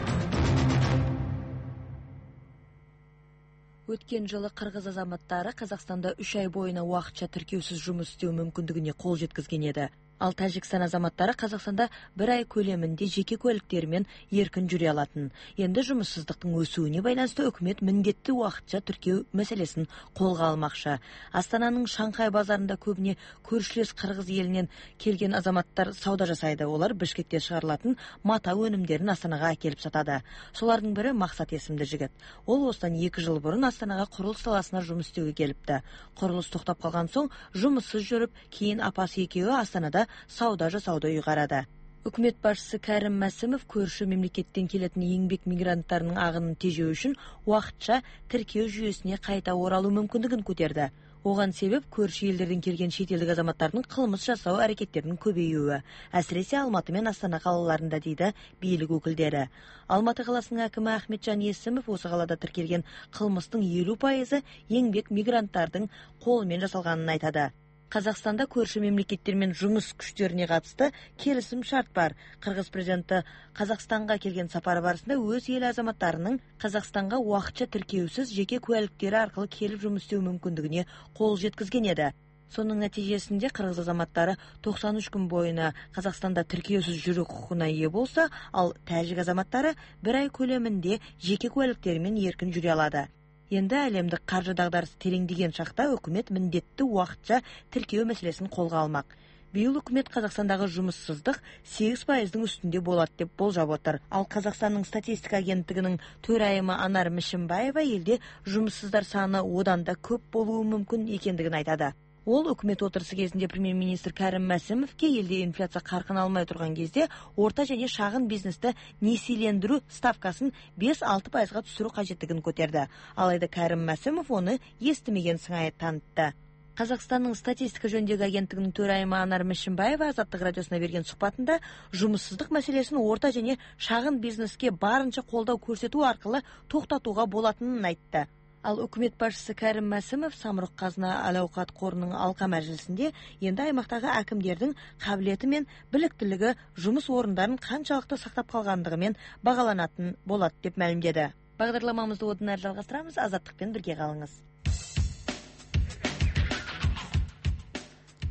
Өткен жылы қырғыз азаматтары Қазақстанда 3 ай бойына уақытша тіркеусіз жұмыс істеу мүмкіндігіне қол жеткізген еді. Ал Тәжікстан азаматтары Қазақстанда 1 ай көлемінде жеке көліктерімен еркін жүре алатын. Енді жұмыссыздықтың өсуіне байланысты үкімет міндетті уақытша тіркеу мәселесін қолға алмақшы. Астананың Шанхай базарында көбіне көршілес Қырғыз елінен келген азаматтар сауда жасайды. Олар Бішкекте шығарылатын мата өнімдерін Астанаға әкеліп сатады. Солардың бірі Мақсат есімді жігіт. Ол осыдан 2 жыл бұрын Астанаға құрылыс саласына жұмыс істеуге келіпті. Құрылыс тоқтап қалған соң жұмыссыз жүріп, кейін апасы екеуі Астанада сауда жасауды ұйғарады. Үкімет басшысы Кәрім Мәсімов көрші мемлекеттен келетін еңбек мигранттарының ағынын тежеу үшін уақытша тіркеу жүйесіне қайта оралу мүмкіндігін көтерді. Оған себеп көрші елдерден келген шетелдік азаматтардың қылмыс жасау әрекеттерінің көбеюі, әсіресе Алматы мен Астана қалаларында, дейді билік өкілдері. Алматы қаласының әкімі Ахметжан Есімов осы қалада тіркелген қылмыстың 50% еңбек мигранттардың қолымен жасалғанын айтады. Қазақстанда көрші мемлекеттермен жұмыс күштеріне қатысты келісім шарт бар. Қырғыз президенті Қазақстанға келген сапары барысында өз ел азаматтарының Қазақстанға уақытша тіркеусіз жеке куәліктері арқылы келіп жұмыс істеу мүмкіндігіне қол жеткізген еді. Соның нәтижесінде қырғыз азаматтары 93 күн бойына Қазақстанда тіркеусіз жүру құқығына ие болса, ал тәжік азаматтары 1 ай көлемінде жеке куәліктерімен еркін жүре алады. Енді әлемдік қаржы дағдарысы тереңдеген шақта үкімет міндетті уақытша тіркеу мәселесін қолға алмақ. Биыл үкімет Қазақстандағы жұмыссыздық 8%-ның үстінде болады деп болжап отыр. Ал Қазақстанның статистика агенттігінің төрайымы Анар Мішімбаева елде жұмыссыздар саны одан да көп болуы мүмкін екендігін айтады. Ол үкімет отырысы кезінде премьер-министр Кәрім Мәсімовке елде инфляция қарқын алмай тұрған кезде орта және шағын бизнесті несиелендіру ставкасын 5-6%-ға түсіру қажеттігін көтерді. Алайда Кәрім Мәсімов оны естімеген сыңайы танытты. Қазақстанның статистика жөніндегі агенттігінің төрайымы Анар Мішімбаева Азаттық радиосына берген сұхбатында жұмыссыздық мәселесін орта және шағын бизнеске барынша қолдау көрсету арқылы тоқтатуға болатынын айтты. Ал үкімет басшысы Кәрім Мәсімов Самұрық Қазына әл-ауқат қорының алқа мәжілісінде енді аймақтағы әкімдердің қабілеті мен біліктілігі жұмыс орындарын қаншалықты сақтап қалғандығымен бағаланатын болады деп мәлімдеді. Бағдарламамызды одан әрі жалғастырамыз, Азаттықпен бірге қалыңыз.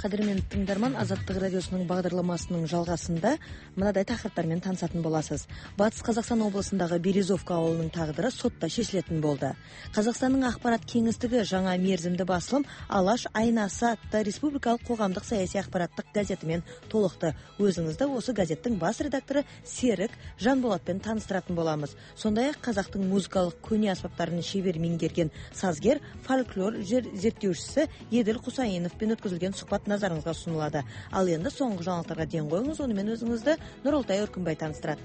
Кадірменді тыңдарман, Азаттық радиосының бағдарламасының жалғасында мынадай тақырыптармен танысатын боласыз. Батыс Қазақстан облысындағы Березовка ауылының тағдыры сотта шешілетін болды. Қазақстанның ақпарат кеңістігі жаңа мерзімді басылым Алаш айнасы атты республикалық қоғамдық саяси ақпараттық газетімен толықты. Өзіңізді осы газеттің бас редакторы Серік Жанболатпен таныстыратын боламыз. Сондай-ақ қазақтың музыкалық көне аспаптарын шебер меңгерген сазгер, фольклор зерттеушісі Еділ Құсайыновпен өткізілген сұхбат назарыңызға ұсынылады. Ал енді соңғы жаңалықтарға ден қойыңыз, онымен өзіңізді Нұролтай Өркінбай таныстырады.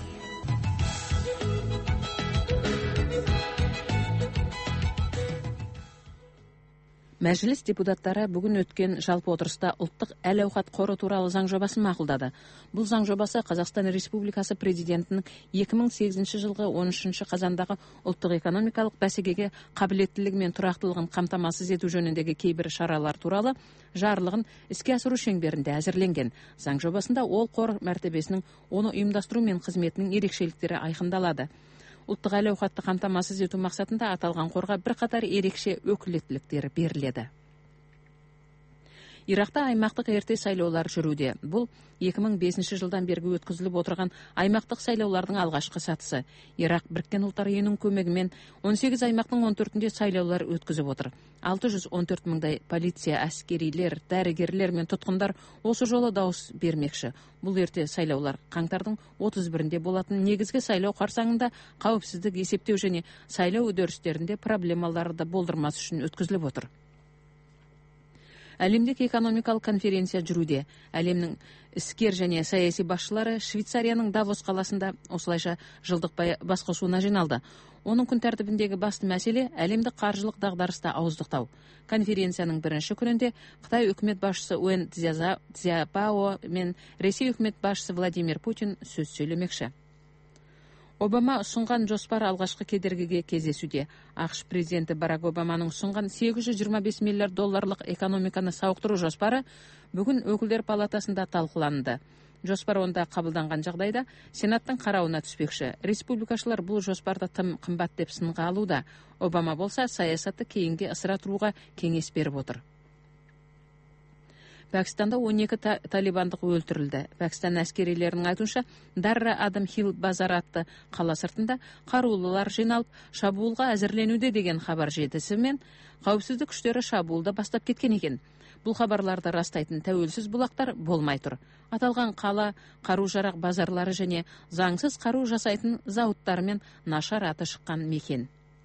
Мәжіліс депутаттары бүгін өткен жалпы отырыста ұлттық әл-ауқат қоры туралы заң жобасын мақұлдады. Бұл заң жобасы Қазақстан Республикасы президентінің 2008 жылғы 13 қазандағы ұлттық экономикалық бәсекеге қабілеттілігі мен тұрақтылығын қамтамасыз ету жөніндегі кейбір шаралар туралы жарлығын іске асыру шеңберінде әзірленген. Заң жобасында ол қор мәртебесінің, оны ұйымдастыру мен қызметінің ерекшеліктері айқындалады. Ұлттық әл-ауқатты қамтамасыз ету мақсатында аталған қорға бірқатар ерекше өкілеттіліктер беріледі. Иракта аймақтық ерте сайлаулар жүруде. Бұл 2005 жылдан бергі өткізіліп отырған аймақтық сайлаулардың алғашқы сатысы. Ирак Біріккен Ұлттар үйінің көмегімен 18 аймақтың 14-інде сайлаулар өткізіп отыр. 614 мыңдай полиция, әскерилер, дәрігерлер мен тұтқындар осы жолы дауыс бермекші. Бұл ерте сайлаулар қаңтардың 31-інде болатын негізгі сайлау қарсаңында қауіпсіздік есептеу және сайлау үдерістерінде проблемаларды болдырмас үшін өткізіліп отыр. Әлемдік экономикалық конференция жүруде. Әлемнің іскер және саяси басшылары Швейцарияның Давос қаласында осылайша жылдық басқосуына жиналды. Оның күн тәртібіндегі басты мәселе әлемдік қаржылық дағдарыста ауыздықтау. Конференцияның бірінші күнінде Қытай үкімет басшысы Уэн Цзяопао мен Ресей үкімет басшысы Владимир Путин сөз сөйлемекші. Обама ұсынған жоспар алғашқы кедергіге кездесуде. ақш президенті Барак Обаманың ұсынған $825 миллиард экономиканы сауықтыру жоспары бүгін өкілдер палатасында талқыланды. Жоспар онда қабылданған жағдайда Сенаттың қарауына түспекші. Республикашылар бұл жоспарды тым қымбат деп сынға алуда. Обама болса саясатты кейінге ысыра тұруға кеңес беріп отыр. Пәкістанда 12 талибандық өлтірілді. Пәкістан әскерилерінің айтуынша Дарра Адам Хилл базар атты қала сыртында қарулылар жиналып, шабуылға әзірленуде деген хабар жетісімен қауіпсіздік күштері шабуылды бастап кеткен екен. Бұл хабарларды растайтын тәуелсіз бұлақтар болмай тұр. Аталған қала қару-жарақ базарлары және заңсыз қару жасайтын зауыттармен нашар аты шыққан мекен.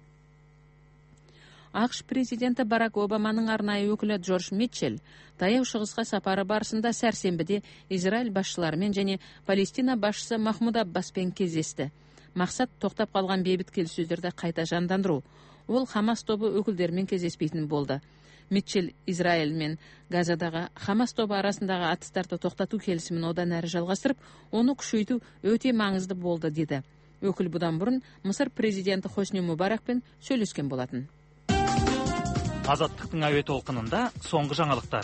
ақш президенті Барак Обаманың арнайы өкілі Джордж Митчелл таяу шығысқа сапары барысында сәрсенбіде Израиль басшыларымен және Палестина басшысы Махмуд Аббаспен кездесті. Мақсат тоқтап қалған бейбіт келіссөздерді қайта жандандыру. Ол Хамас тобы өкілдерімен кездеспейтін болды. Митчелл Израиль мен Газадағы Хамас тобы арасындағы атыстарды тоқтату келісімін одан әрі жалғастырып, оны күшейту өте маңызды болды деді. Өкіл бұдан бұрын Мысыр президенті Хосни Мубаракпен сөйлескен болатын. Азаттықтың әуе толқынында соңғы жаңалықтар.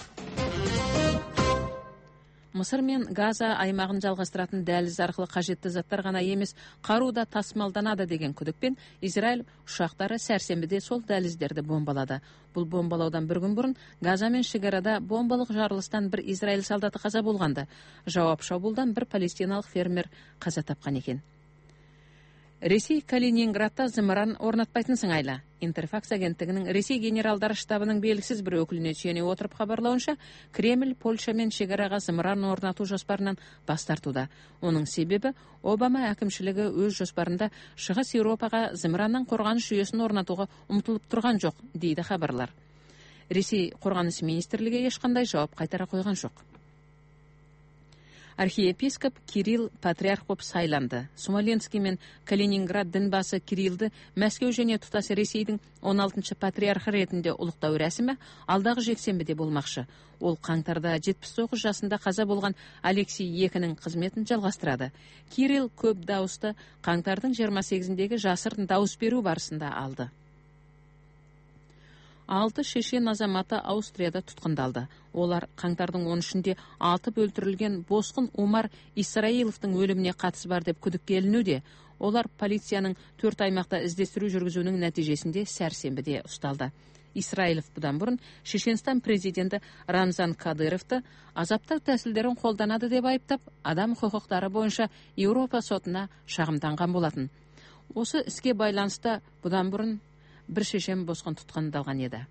Мысыр мен Газа аймағын жалғастыратын дәліз арқылы қажетті заттар ғана емес, қару да тасымалданады деген күдікпен Израиль ұшақтары сәрсенбіде сол дәліздерді бомбалады. Бұл бомбалаудан бір күн бұрын Газа мен шекарада бомбалық жарылыстан бір Израиль солдаты қаза болғанды. Жауап шабуылдан бір палестиналық фермер қаза тапқан екен. Ресей Калининградта зымыран орнатпайтын сыңайлы. Интерфакс агенттігінің Ресей генералдар штабының белгісіз бір өкіліне сүйене отырып хабарлауынша, Кремль Польшамен шекараға зымыран орнату жоспарынан бас тартуда. Оның себебі Обама әкімшілігі өз жоспарында Шығыс Еуропаға зымыраннан қорғаныс жүйесін орнатуға ұмтылып тұрған жоқ, дейді хабарлар. Ресей қорғаныс министрлігі ешқандай жауап қайтара қойған жоқ. Архиепископ Кирилл патриарх болып сайланды. Смоленский мен Калининград дінбасы Кириллді Мәскеу және тұтас Ресейдің 16-шы патриархы ретінде ұлықтау рәсімі алдағы жексенбіде болмақшы. Ол қаңтарда 79 жасында қаза болған Алексей II'нің қызметін жалғастырады. Кирилл көп дауысты қаңтардың 28-дегі жасырын дауыс беру барысында алды. 6 шешен азаматы Аустрияда тұтқындалды. Олар қаңтардың 13-інде атып өлтірілген босқын Умар Исраиловтың өліміне қатысы бар деп күдікке ілінуде. Олар полицияның 4 аймақта іздестіру жүргізуінің нәтижесінде сәрсенбіде ұсталды. Исраилов бұдан бұрын Шешенстан президенті Рамзан Кадыровты азаптау тәсілдерін қолданады деп айыптап, адам құқықтары бойынша Еуропа сотына шағымданған болатын. Осы іске байланысты бұдан бұрын бір шешен босқын тұтқындалған еді.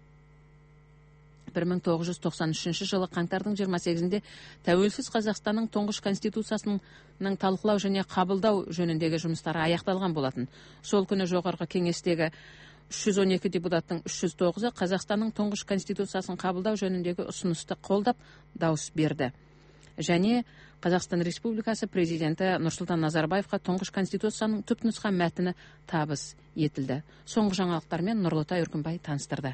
1993 жылы қаңтардың 28-інде тәуелсіз Қазақстанның тұңғыш конституциясының талқылау және қабылдау жөніндегі жұмыстары аяқталған болатын. Сол күні жоғарғы кеңестегі 312 депутаттың 309-ы Қазақстанның тұңғыш конституциясын қабылдау жөніндегі ұсынысты қолдап дауыс берді. Және Қазақстан Республикасы президенті Нұрсұлтан Назарбаевқа тұңғыш конституцияның түпнұсқа мәтіні табыс етілді. Соңғы жаңалықтармен Нұрлытай Үркімбай таныстырды.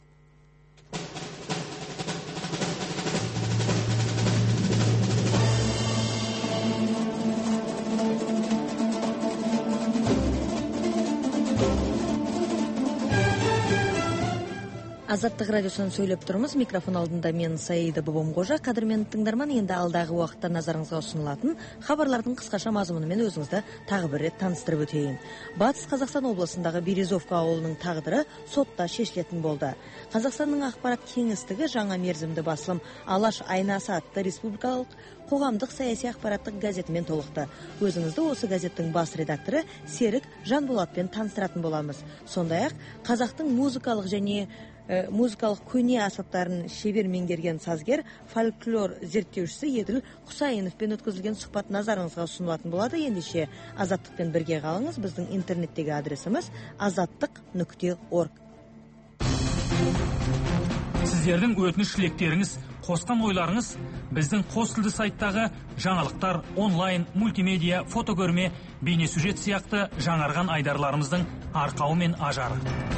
Азаттық радиосын сөйлеп тұрмыз. Микрофон алдында мен Саида Бабамқожа. Қадірменді тыңдарман, енді алдағы уақытта назарыңызға ұсынылатын хабарлардың қысқаша мазмұнымен өзіңізді тағы бір рет таныстырып өтейін. Батыс Қазақстан облысындағы Березовка ауылының тағдыры сотта шешілетін болды. Қазақстанның ақпарат кеңістігі жаңа мерзімді басылым Алаш айнасы атты республикалық қоғамдық саяси ақпараттық газетімен толықты. Өзіңізді осы газеттің бас редакторы Серік Жанболатпен таныстыратын боламыз. Сондай-ақ қазақтың музыкалық көне аспаптарын шебер меңгерген сазгер, фольклор зерттеушісі Еділ Құсайыновпен өткізілген сұхбат назарыңызға ұсынылатын болады. Ендеше Азаттықпен бірге қалыңыз. Біздің интернеттегі адресіміз azаттық.org. Сіздердің өтініш тілектеріңіз, қосқан ойларыңыз біздің қос тілді сайттағы жаңалықтар, онлайн, мультимедиа, фотокөрме, бейнесюжет сияқты жаңарған айдарларымыздың арқауы мен ажары.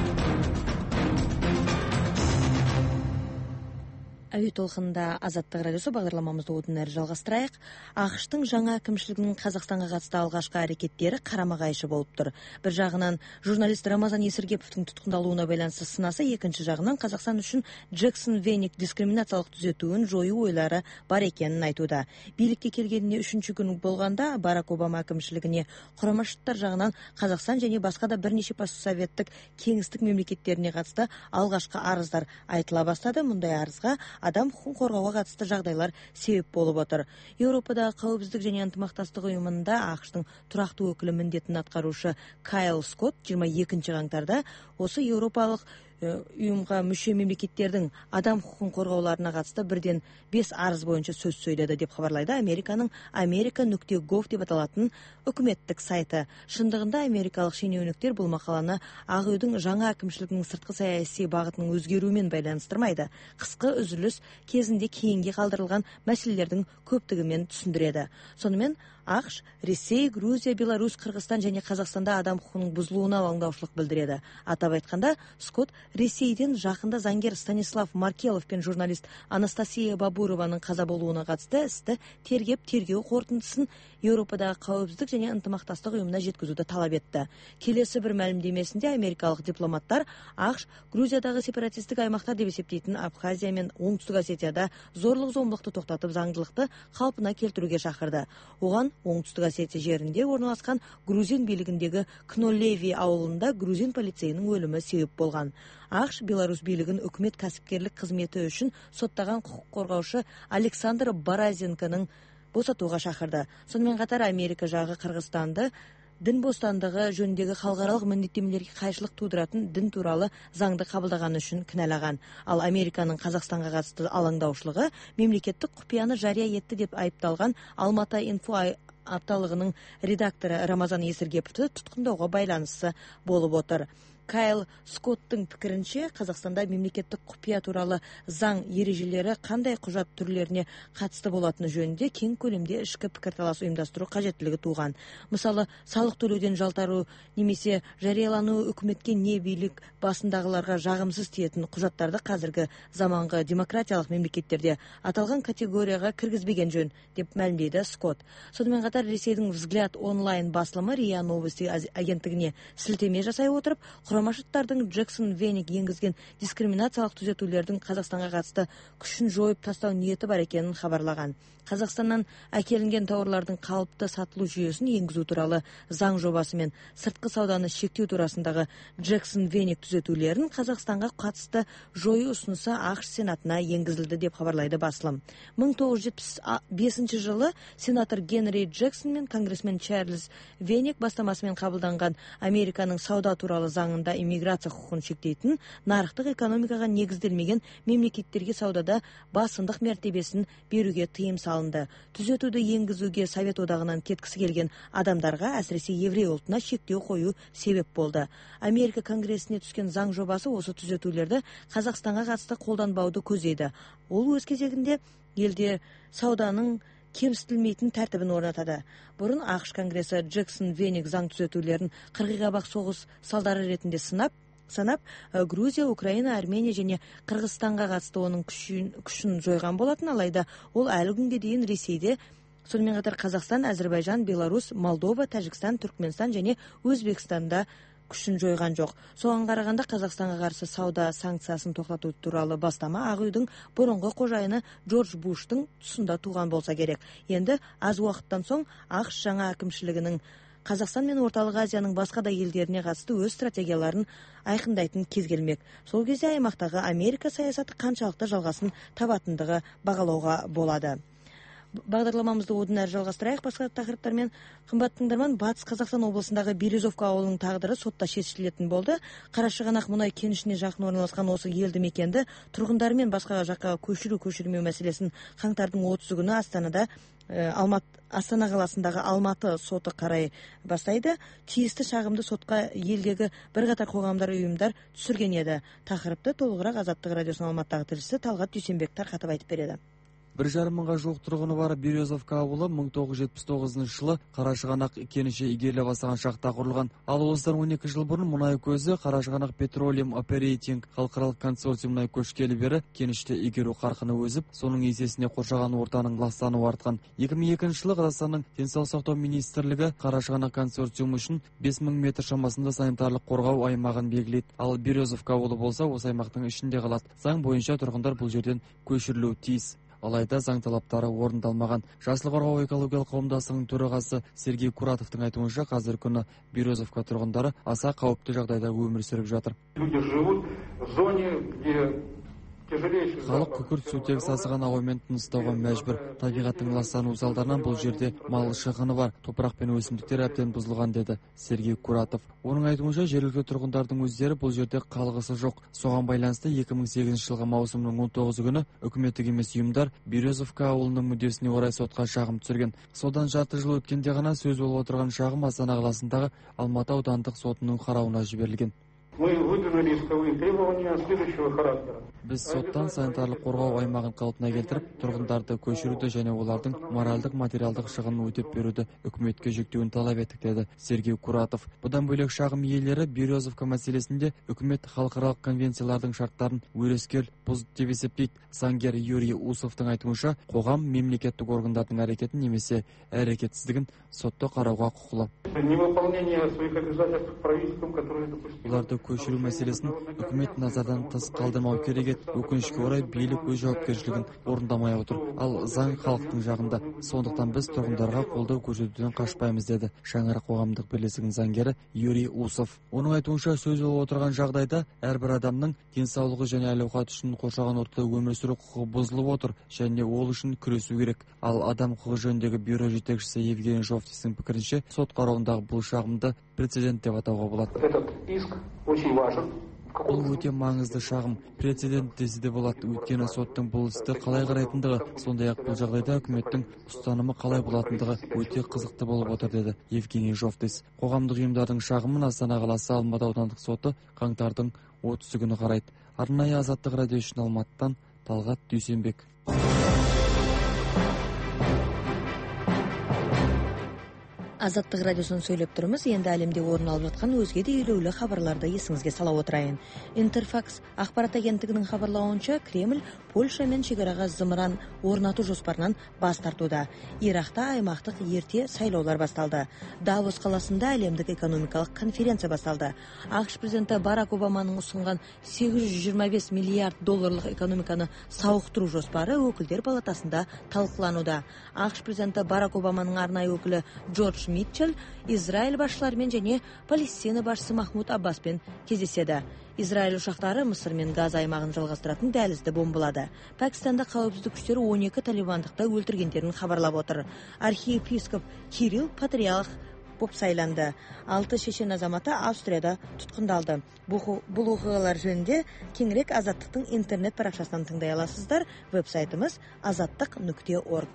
Әуе толқынында Азаттық радиосы бағдарламамызды одан әрі жалғастырайық. ақш-тың жаңа әкімшілігінің Қазақстанға қатысты алғашқы әрекеттері қарама-қайшы болып тұр. Бір жағынан журналист Рамазан Есіргеповтің тұтқындалуына байланысты сынаса, екінші жағынан Қазақстан үшін Джексон Веник дискриминациялық түзетуін жою ойлары бар екенін айтуда. Билікке келгеніне 3-ші күн болғанда Барак Обама әкімшілігіне Құрама Штаттар жағынан Қазақстан және басқа да бірнеше постсоветтік кеңістік мемлекеттеріне қатысты алғашқы арыздар айтыла бастады. Мұндай арызға адам құқын қорғауға қатысты жағдайлар себеп болып отыр. Еуропадағы қауіпсіздік және ынтымақтастық ұйымында ақш-тың тұрақты өкілі міндетін атқарушы Кайл Скотт 22 қаңтарда осы еуропалық ұйымға мүше мемлекеттердің адам құқын қорғауларына қатысты бірден 5 арыз бойынша сөз сөйледі деп хабарлайды Американың America.gov деп аталатын үкіметтік сайты. Шындығында америкалық шенеуніктер бұл мақаланы Ақ үйдің жаңа әкімшілігінің сыртқы саяси бағытының өзгеруімен байланыстырмайды. Қысқы үзіліс кезінде кейінге қалдырылған мәселелердің көптігімен түсіндіреді. Сонымен ақш, Ресей, Грузия, Беларусь, Қырғызстан және Қазақстанда адам құқығының бұзылуына алаңдаушылық білдіреді. Атап айтқанда, Скотт Ресейден жақында заңгер Станислав Маркелов пен журналист Анастасия Бабурованың қаза болуына қатысты істі тергеу қорытындысын Еуропадағы қауіпсіздік және ынтымақтастық ұйымына жеткізуді талап етті. Келесі бір мәлімдемесінде америкалық дипломаттар ақш Грузиядағы сепаратистік аймақтар деп есептейтін Абхазия мен Оңтүстік Осетияда зорлық-зомбылықты тоқтатып заңдылықты қалпына келтіруге шақырды. Оған Оңтүстік Осетия жерінде орналасқан грузин билігіндегі Кнолеви ауылында грузин полицейінің өлімі себеп болған. ақш Беларусь билігін үкімет кәсіпкерлік қызметі үшін соттаған құқық қорғаушы Александр Баразенконың босатуға шақырды. Сонымен қатар Америка жағы Қырғызстанды дін бостандығы жөніндегі халықаралық міндеттемелерге қайшылық тудыратын дін туралы заңды қабылдағаны үшін кінәлаған. Ал Американың Қазақстанға қатысты алаңдаушылығы мемлекеттік құпияны жария етті деп айыпталған Алматы инфо апталығының редакторы Рамазан Есіргеповті тұтқындауға байланысты болып отыр. Кайл Скотттың пікірінше, Қазақстанда мемлекеттік құпия туралы заң ережелері қандай құжат түрлеріне қатысты болатыны жөнінде кең көлемде ішкі пікірталас ұйымдастыру қажеттілігі туған. Мысалы, салық төлеуден жалтару немесе жариялануы үкіметке не билік басындағыларға жағымсыз тиетін құжаттарды қазіргі заманғы демократиялық мемлекеттерде аталған категорияға кіргізбеген жөн деп мәлімдейді Скотт. Сонымен қатар Ресейдің Взгляд онлайн басылымы РИА Новости агенттігіне сілтеме жасай отырып, Құрама Штаттардың Джексон Веник енгізген дискриминациялық түзетулердің Қазақстанға қатысты күшін жойып тастау ниеті бар екенін хабарлаған. Қазақстаннан әкелінген тауарлардың қалыпты сатылу жүйесін енгізу туралы заң жобасы мен сыртқы сауданы шектеу турасындағы Джексон Веник түзетулерін Қазақстанға қатысты жою ұсынысы ақш сенатына енгізілді деп хабарлайды басылым. 1975 жылы сенатор Генри Джексон мен конгрессмен Чарльз Веник бастамасымен қабылданған Американың сауда туралы заңында иммиграция құқығын шектейтін нарықтық экономикаға негізделмеген мемлекеттерге саудада басымдық мәртебесін беруге тыйым салынды. Түзетуді енгізуге Совет одағынан кеткісі келген адамдарға, әсіресе еврей ұлтына шектеу қою себеп болды. Америка конгрессіне түскен заң жобасы осы түзетулерді Қазақстанға қатысты қолданбауды көздейді. Ол өз кезегінде елде сауданың кемсітілмейтін тәртібін орнатады. Бұрын ақш конгресі Джексон Веник заң түзетулерін қырғиқабақ соғыс салдары ретінде санап, Грузия, Украина, Армения және Қырғызстанға қатысты оның күшін жойған болатын, алайда ол әлі күнге дейін Ресейде, сонымен қатар Қазақстан, Әзербайжан, Беларусь, Молдова, Тәжікстан, Түркменстан және Өзбекстанда күшін жойған жоқ. Соған қарағанда Қазақстанға қарсы сауда санкциясын тоқтату туралы бастама Ақ үйдің бұрынғы қожайыны Джордж Буштың тұсында туған болса керек. Енді аз уақыттан соң ақш жаңа әкімшілігінің Қазақстан мен Орталық Азияның басқа да елдеріне қатысты өз стратегияларын айқындайтын кез келмек. Сол кезде аймақтағы Америка саясаты қаншалықты жалғасын табатындығы бағалауға болады. Бағдарламамызды одан әрі жалғастырайық басқа тақырыптармен. Қымбатты тыңдарман, Батыс Қазақстан облысындағы Березовка ауылының тағдыры сотта шешілетін болды. Қарашығанақ мұнай кенішіне жақын орналасқан осы елді мекенді тұрғындары мен басқа жаққа көшіру-көшірмеу мәселесін қаңтардың 30 күні Астана қаласындағы Алматы соты қарай бастайды. Тиісті шағымды сотқа елдегі бірқатар қоғамдар ұйымдар түсірген еді. Тақырыпты толығырақ Азаттық радиосының Алматыдағы тілшісі Талғат Дүйсенбек тарқатып айтып береді. 1,5 мыңға жуық тұрғыны бар Березовка ауылы 1979 жылы Қарашығанақ кеніші игеріле бастаған шақта құрылған. Ал осыдан 12 жыл бұрын мұнай көзі Қарашығанақ Petroleum Operating халықаралық консорциумына көшкелі бері кенішті игеру қарқыны өсіп, соның есесіне қоршаған ортаның ластануы артқан. 2002 жылы Қазақстанның денсаулық сақтау министрлігі Қарашығанақ консорциумы үшін 5000 метр шамасында санитарлық қорғау аймағын белгілейді. Ал Березовка ауылы болса осы аймақтың ішінде қалады. Заң бойынша тұрғындар бұл жерден көшірілуі тиіс. Алайда заң талаптары орындалмаған. Жасыл қорғау экологиялық қауымдастығының төрағасы Сергей Куратовтың айтуынша, қазіргі күні Березовка тұрғындары аса қауіпті жағдайда өмір сүріп жатыр. Халық күкірт сутек сасыған ауамен тыныстауға мәжбүр. Табиғаттың ластану салдарынан бұл жерде мал шығыны бар. Топырақ пен өсімдіктер әбден бұзылған, деді Сергей Куратов. Оның айтуынша, жергілікті тұрғындардың өздері бұл жерде қалғысы жоқ. Соған байланысты 2008 жылғы маусымның 19 күні үкіметтік емес ұйымдар Березовка ауылының мүддесіне орай сотқа шағым түсірген. Содан жарты жыл өткенде ғана сөз болып отырған шағым Астана қаласындағы Алматы аудандық сотының қарауына жіберілген. Біз соттан санитарлық қорғау аймағын қалпына келтіріп, тұрғындарды көшіруді және олардың моральдық материалдық шығынын өтеп беруді үкіметке жүктеуін талап еттік, деді Сергей Куратов. Бұдан бөлек шағым иелері Березовка мәселесінде үкімет халықаралық конвенциялардың шарттарын өрескел бұзды деп есептейді. Заңгер Юрий Усовтың айтуынша, қоғам мемлекеттік органдардың әрекетін немесе әрекетсіздігін сотта қарауға құқылы. Оларды көшіру мәселесін үкімет назардан тыс қалдырмау керек еді. Өкінішке орай билік өз жауапкершілігін орындамай отыр. Ал заң халықтың жағында. Сондықтан біз тұрғындарға қолдау көрсетуден қашпаймыз, деді Шаңырақ қоғамдық бірлестігінің заңгері Юрий Усов. Оның айтуынша, сөз болып отырған жағдайда әрбір адамның денсаулығы және әл-ауқаты үшін қоршаған ортада өмір сүру құқығы бұзылып отыр және ол үшін күресу керек. Ал адам құқығы жөніндегі бюро жетекшісі Евгений Жовтистің пікірінше, сот қарауындағы бұл шағымды прецедент деп атауға болады. Бұл өте маңызды шағым, прецедент десе де болады, өйткені соттың бұл істі қалай қарайтындығы, сондай-ақ бұл жағдайда үкіметтің ұстанымы қалай болатындығы өте қызықты болып отыр, деді Евгений Жовтис. Қоғамдық ұйымдардың шағымын Астана қаласы Алматы аудандық соты қаңтардың 30 күні қарайды. Арнайы Азаттық радио үшін Алматыдан Талғат Дүйсенбек. Азаттық радиосын сөйлеп тұрмыз. Енді әлемде орын алып жатқан өзге де елеулі хабарларды есіңізге сала отырайын. Интерфакс ақпарат агенттігінің хабарлауынша Кремль Польшамен шекараға зымыран орнату жоспарынан бас тартуда. Иракта аймақтық ерте сайлаулар басталды. Давос қаласында әлемдік экономикалық конференция басталды. ақш президенті Барак Обаманың ұсынған 825 миллиард долларлық экономиканы сауықтыру жоспары өкілдер палатасында талқылануда. ақш президенті Барак Обаманың арнайы өкілі Джордж Митчелл Израиль басшыларымен және Палестина басшысы Махмуд Аббаспен кездеседі. Израиль ұшақтары Мысыр мен Газа аймағын жалғастыратын дәлізді бомбылады. Пәкістанда қауіпсіздік күштері 12 талибандықты өлтіргендерін хабарлап отыр. Архиепископ Кирилл патриарх боп сайланды. 6 шешен азаматы Австрияда тұтқындалды. Бұл оқиғалар жөнінде кеңірек Азаттықтың интернет парақшасынан тыңдай аласыздар. Веб-сайтымыз azаттық.org.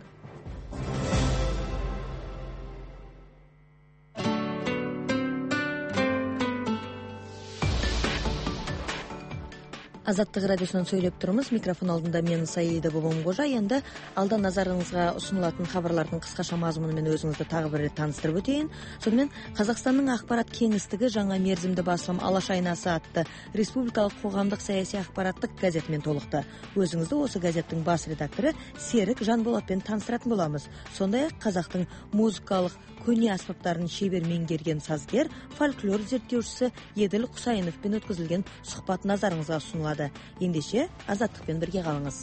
Азаттық радиосынан сөйлеп тұрмыз. Микрофон алдында мен Саида Бобомғожа. Енді алда назарыңызға ұсынылатын хабарлардың қысқаша мазмұнымен өзіңізді тағы бір рет таныстырып өтейін. Сонымен Қазақстанның ақпарат кеңістігі жаңа мерзімді басылым Алаш айнасы атты республикалық қоғамдық саяси ақпараттық газетімен толықты. Өзіңізді осы газеттің бас редакторы Серік Жанболатпен таныстыратын боламыз. Сондай-ақ қазақтың музыкалық көне аспаптарын шебер меңгерген сазгер, фольклор зерттеушісі Еділ Құсайыновпен өткізілген сұхбат назарыңызға ұсынылады. Ендеше Азаттықпен бірге қалыңыз.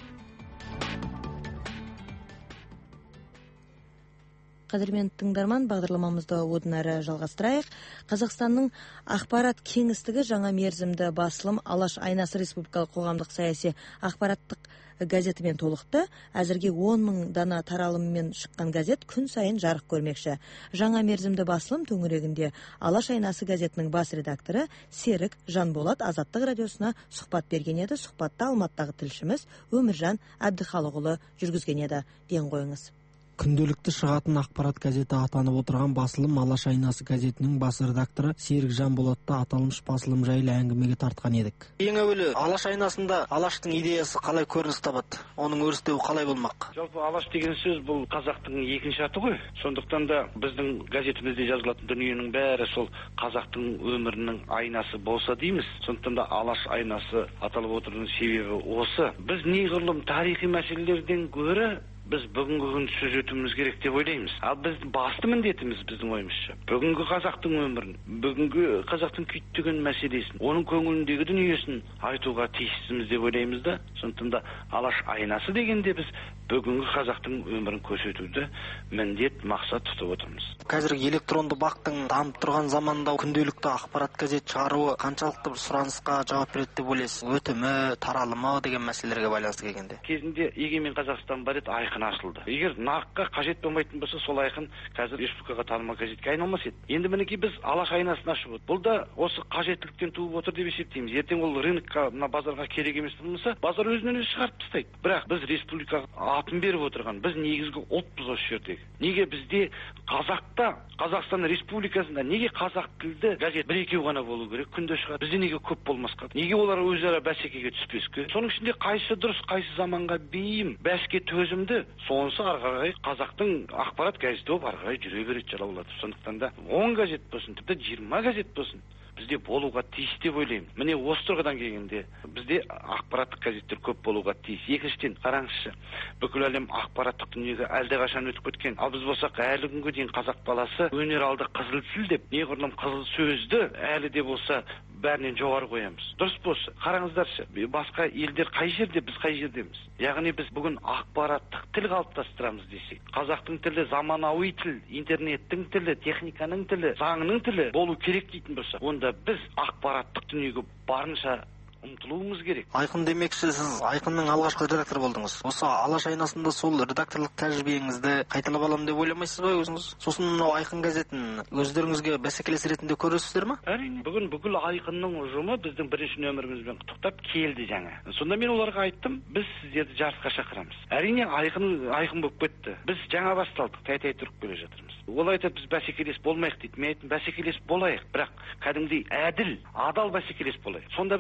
Қадірмен тыңдарман, бағдарламамызды одан әрі жалғастырайық. Қазақстанның ақпарат кеңістігі жаңа мерзімді басылым Алаш айнасы республикалық қоғамдық саяси ақпараттық газетімен толықты. Әзірге 10 000 дана таралыммен шыққан газет күн сайын жарық көрмекші. Жаңа мерзімді басылым төңірегінде Алаш айнасы газетінің бас редакторы Серік Жанболат Азаттық радиосына сұхбат берген еді. Сұхбатта Алматыдағы тілшіміз Өміржан Әбдіхалықұлы жүргізген еді. Ден қойыңыз. Күнделікті шығатын ақпарат газеті атанып отырған басылым Алаш айнасы газетінің бас редакторы Серік Жанболатты аталмыш басылым жайлы әңгімеге тартқан едік. Ең әуелі Алаш айнасында Алаштың идеясы қалай көрініс табады? Оның өрістеуі қалай болмақ? Жалпы Алаш деген сөз бұл қазақтың екінші аты ғой. Сондықтан да біздің газетімізде жазылатын дүниенің бәрі сол қазақтың өмірінің айнасы болса дейміз. Сондықтан да Алаш айнасы аталып отырудың себебі осы. Біз неғұрлым тарихи мәселелерден гөрі біз бүгінгі күн сөз етуіміз керек деп ойлаймыз. Ал біздің басты міндетіміз біздің ойымызша бүгінгі қазақтың өмірін, бүгінгі қазақтың күйттеген мәселесін, оның көңіліндегі дүниесін айтуға тиістіміз деп ойлаймыз да. Сондықтан да Алаш айнасы дегенде біз бүгінгі қазақтың өмірін көрсетуді міндет, мақсат тұтып отырмыз. Қазіргі электронды бақтың дамып тұрған заманда күнделікті ақпарат газет шығаруы қаншалықты бір сұранысқа жауап береді деп ойлайсыз? Өтімі, таралымы деген мәселелерге байланысты келгенде. Кезінде Егемен Қазақстан бар еді, айқын ашылды. Егер нарыққа қажет болмайтын болса, сол айқын қазір республикаға танымал газетке айналмас еді. Енді мінекей біз Алаш айнасын ашып отырмыз. Бұл да осы қажеттіліктен туып отыр деп есептейміз. Ертең ол рынокқа, мына базарға керек емес болмаса, базар өзінен өзі шығарып тастайды. Бірақ біз республикаға атын беріп отырған, біз негізгі ұлтпыз осы жердегі. Неге бізде қазақта, Қазақстан Республикасында неге қазақ тілді газет бір-екеу ғана болу керек? Күнде шығады. Бізде неге көп болмасқа? Неге олар өзара бәсекеге түспеске? Соның ішінде қайсы дұрыс, қайсы заманға бейім, бәске төзімді, сонысы ары қарай қазақтың ақпарат газеті болып ары қарай жүре береді жалаулатып. Сондықтан да 10 газет болсын, тіпті 20 газет болсын, бізде болуға тиіс деп ойлаймын. Міне осы тұрғыдан келгенде бізде ақпараттық газеттер көп болуға тиіс. Екіншіден қараңызшы, бүкіл әлем ақпараттық дүниеге әлдеқашан өтіп кеткен. Ал біз болсақ әлі күнге дейін қазақ баласы өнер алды қызыл тіл деп, неғұрлым қызыл сөзді әлі де болса бәрінен жоғары қоямыз. Дұрыс болса, қараңыздаршы, басқа елдер қай жерде, біз қай жердеміз? Яғни біз бүгін ақпараттық тіл қалыптастырамыз десек, қазақтың тілі заманауи тіл, интернеттің тілі, техниканың тілі, заңның тілі болу керек дейтін болса, онда біз ақпараттық дүниеге барынша ұмтылуымыз керек. Айқын демекші, сіз Айқынның алғашқы редакторы болдыңыз. Осы Алаш айнасында сол редакторлық тәжірибеңізді қайталап аламын деп ойламайсыз ба өзіңіз? Сосын мынау Айқын газетін өздеріңізге бәсекелес ретінде көресіздер ме? Әрине, бүгін бүкіл Айқынның ұжымы біздің бірінші нөмірімізбен құттықтап келді жаңа. Сонда мен оларға айттым, біз сіздерді жарысқа шақырамыз. Әрине, Айқын болып кетті. Біз жаңа басталдық, тәй-тәй тұрып келе жатырмыз. Ол айтады, біз бәсекелес болмайық дейді. Мен айттым, бәсекелес болайық, бірақ кәдімгідей әділ, адал бәсекелес болайық. Сонда біз заманға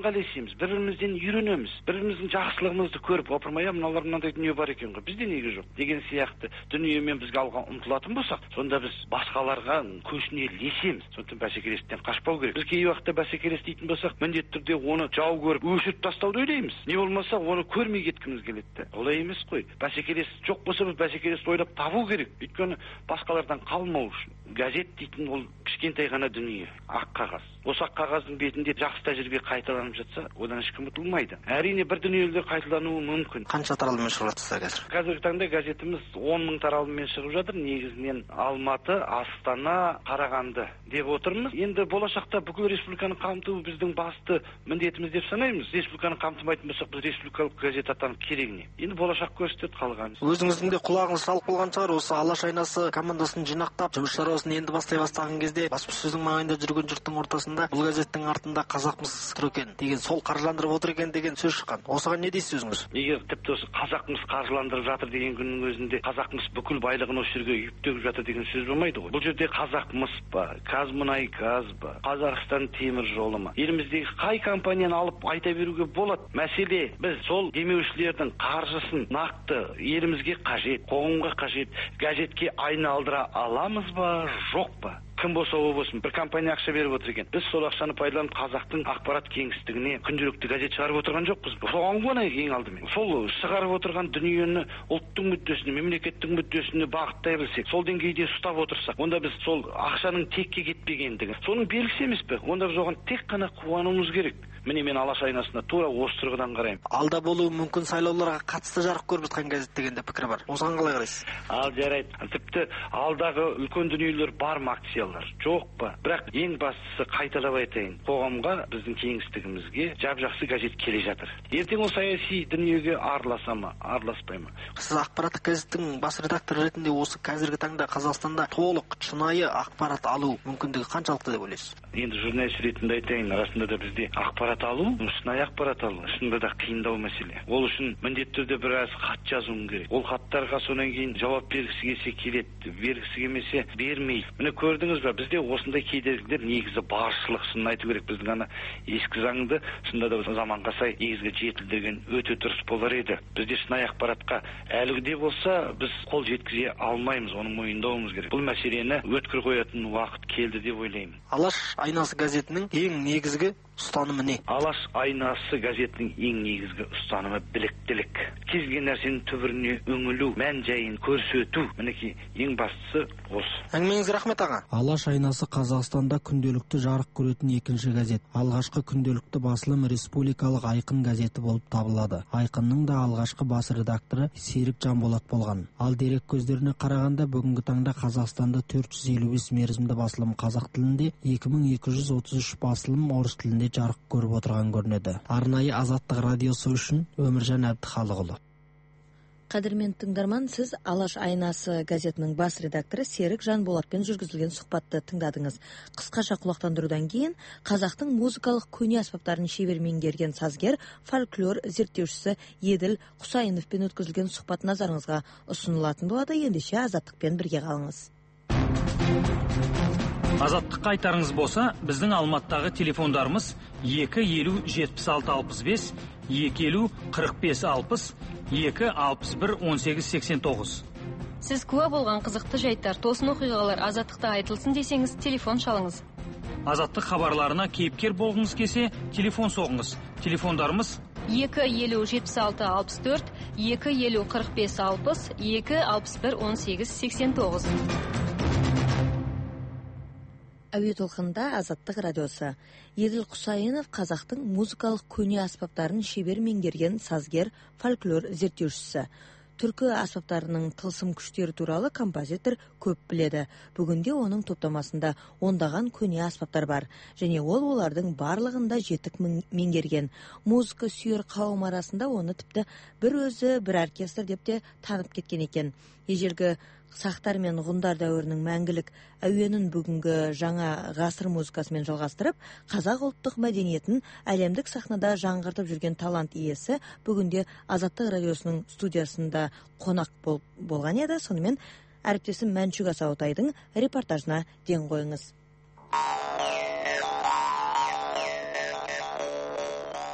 ыңғайласеміз, бір-бірімізден үйренеміз, бір-біріміздің жақсылығымызды көріп опырмай, мыналар мынандай дүние бар екен ғой, бізде неге жоқ деген сияқты дүниемен бізге алға ұмтылатын болсақ, сонда біз басқаларға көшіне ілесеміз. Сондықтан бәсекелестіктен қашпау керек. Біз кей уақытта бәсекелес дейтін болсақ, міндетті түрде оны жау көріп өшіріп тастауды ойлаймыз. Не болмаса оны көрмей кеткіміз келеді. Олай емес қой. Бәсекелес жоқ болса, біз бәсекелес ойлап табу керек. Өйткені басқалардан қалмау үшін. Газет дейтін ол кішкентай ғана дүние, ақ қағаз. Осы ақ қағаздың бетінде жақсы тәжірибе қайталанып жатса, одан ешкім ұтылмайды. Әрине бір дүниелер қайталануы мүмкін. Қанша таралыммен шығып жатырсыздар қазір? Қазіргі таңда газетіміз 10.000 таралыммен шығып жатыр. Негізінен Алматы, Астана, Қарағанды деп отырмыз. Енді болашақта бүкіл республиканы қамту біздің басты міндетіміз деп санаймыз. Республиканы қамтымайтын болсақ, біз республикалық газет атанып керек не? Енді болашақ көрсетеді қалған. Өзіңіздің де құлағыңыз шалып болған шығар, осы Алаш айнасы командасын жинақтап, жұмыс шаруасын енді бастай бастаған кезде баспасөздің маңайында жүрген жұрттың ортасында бұл газеттің артында қазақмыс тұр екен деген, сол қаржыландырып отыр екен деген сөз шыққан. Осыған не дейсіз өзіңіз? Егер тіпті осы қазақмыс қаржыландырып жатыр деген күннің өзінде қазақмыс бүкіл байлығын осы жерге үйіп төгіп жатыр деген сөз болмайды ғой. Бұл жерде қазақмыс па, Қазмұнайгаз ба, Қазақстан темір жолы ма, еліміздегі қай компанияны алып айта беруге болады. Мәселе, біз сол демеушілердің қаржысын нақты елімізге қажет, қоғамға қажет газетке айналдыра аламыз ба, жоқ па? Кім болса ол болсын, бір компания ақша беріп отыр екен. Біз сол ақшаны пайдаланып қазақтың ақпарат кеңістігіне күнделікті газет шығарып отырған жоқпыз. Соған қуанайық ең алдымен. Сол шығарып отырған дүниені ұлттың мүддесіне, мемлекеттің мүддесіне бағыттай білсек, сол деңгейде ұстап отырсақ, онда біз сол ақшаның текке кетпегендігі соның белгісі емес пе? Онда біз оған тек қана қуануымыз керек. Міне мен Алаш айнасына тура осы тұрғыдан қараймын. Алда болуы мүмкін сайлауларға қатысты жарық көріп жатқан газет дегенде пікір бар. Осыған қалай қарайсыз? Ал жарайды. Тіпті алдағы үлкен дүниелер бар ма, акциялар? Жоқ па? Бірақ ең бастысы қайталап айтайын. Қоғамға, біздің кеңістігімізге жап-жақсы газет келе жатыр. Ертең ол саяси дүниеге араласа ма, араласпай ма? Сіз ақпараттық газеттің бас редакторы ретінде осы қазіргі таңда Қазақстанда толық шынайы ақпарат алу мүмкіндігі қаншалықты деп ойлайсыз? Енді журналист ретінде айтайын, расында да бізде ақпарат алу, шынайы ақпарат алу, шынында да қиындау мәселе. Ол үшін міндетті түрде біраз хат жазуым керек. Ол хаттарға сонан кейін жауап бергісі келсе келеді, бергісі келмесе бермейді. Міне көрдіңіз бе, бізде осындай кедергілер негізі баршылық, шынын айту керек. Біздің ана ескі заңды шынында да заманға сай негізгі жетілдірген өте дұрыс болар еді. Бізде шынайы ақпаратқа әлі де болса біз қол жеткізе алмаймыз, оны мойындауымыз керек. Бұл мәселені өткір қоятын уақыт келді деп ойлаймын. Алаш айнасы газетінің ең негізгі ұстанымы не? Алаш айнасы газетінің ең негізгі ұстанымы біліктілік. Кез келген нәрсенің түбіріне үңілу, мән жайын көрсету. Мінекей ең бастысы осы. Әңгімеңізге рахмет аға. Алаш айнасы Қазақстанда күнделікті жарық көретін екінші газет. Алғашқы күнделікті басылым республикалық Айқын газеті болып табылады. Айқынның да алғашқы бас редакторы Серік Жанболат болған. Ал дерек көздеріне қарағанда бүгінгі таңда Қазақстанда 455 мерзімді басылым қазақ тілінде, 2233 басылым орыс тілінде жарық көріп отырған көрінеді. Арнайы Азаттық радиосы үшін Өміржан Әбдіхалықұлы. Қадірмен тыңдарман, сіз Алаш айнасы газетінің бас редакторы Серік Жанболатпен жүргізілген сұхбатты тыңдадыңыз. Қысқаша құлақтандырудан кейін қазақтың музыкалық көне аспаптарын шебер меңгерген сазгер, фольклор зерттеушісі Еділ Құсайыновпен өткізілген сұхбат назарыңызға ұсынылатын болады. Ендеше Азаттықпен бірге қалыңыз. Азаттыққа айтарыңыз болса, біздің Алматыдағы телефондарымыз 250-76-65, 250-45-60, 2-61-18-89. Сіз куә болған қызықты жайттар, тосын оқиғалар Азаттықта айтылсын десеңіз, телефон шалыңыз. Азаттық хабарларына кейіпкер болғыңыз келсе, телефон соғыңыз. Телефондарымыз 250-76-64, 250-45-60, 2-61-18-89. Әуе толқында Азаттық радиосы. Еділ Құсайынов қазақтың музыкалық көне аспаптарын шебер меңгерген сазгер, фольклор зерттеушісі. Түркі аспаптарының тылсым күштері туралы композитор көп біледі. Бүгінде оның топтамасында ондаған көне аспаптар бар, және олардың барлығында жетік меңгерген. Музыка сүйер қауым арасында оны тіпті бір өзі, бір оркестр деп те танып кеткен екен. Ежелгі сақтар мен ғұндар дәуірінің мәңгілік әуенін бүгінгі жаңа ғасыр музыкасымен жалғастырып, қазақ ұлттық мәдениетін әлемдік сахнада жаңғыртып жүрген талант иесі бүгінде Азаттық радиосының студиясында қонақ болған еді. Сонымен әріптесім Мәншүк Асаутайдың репортажына ден қойыңыз.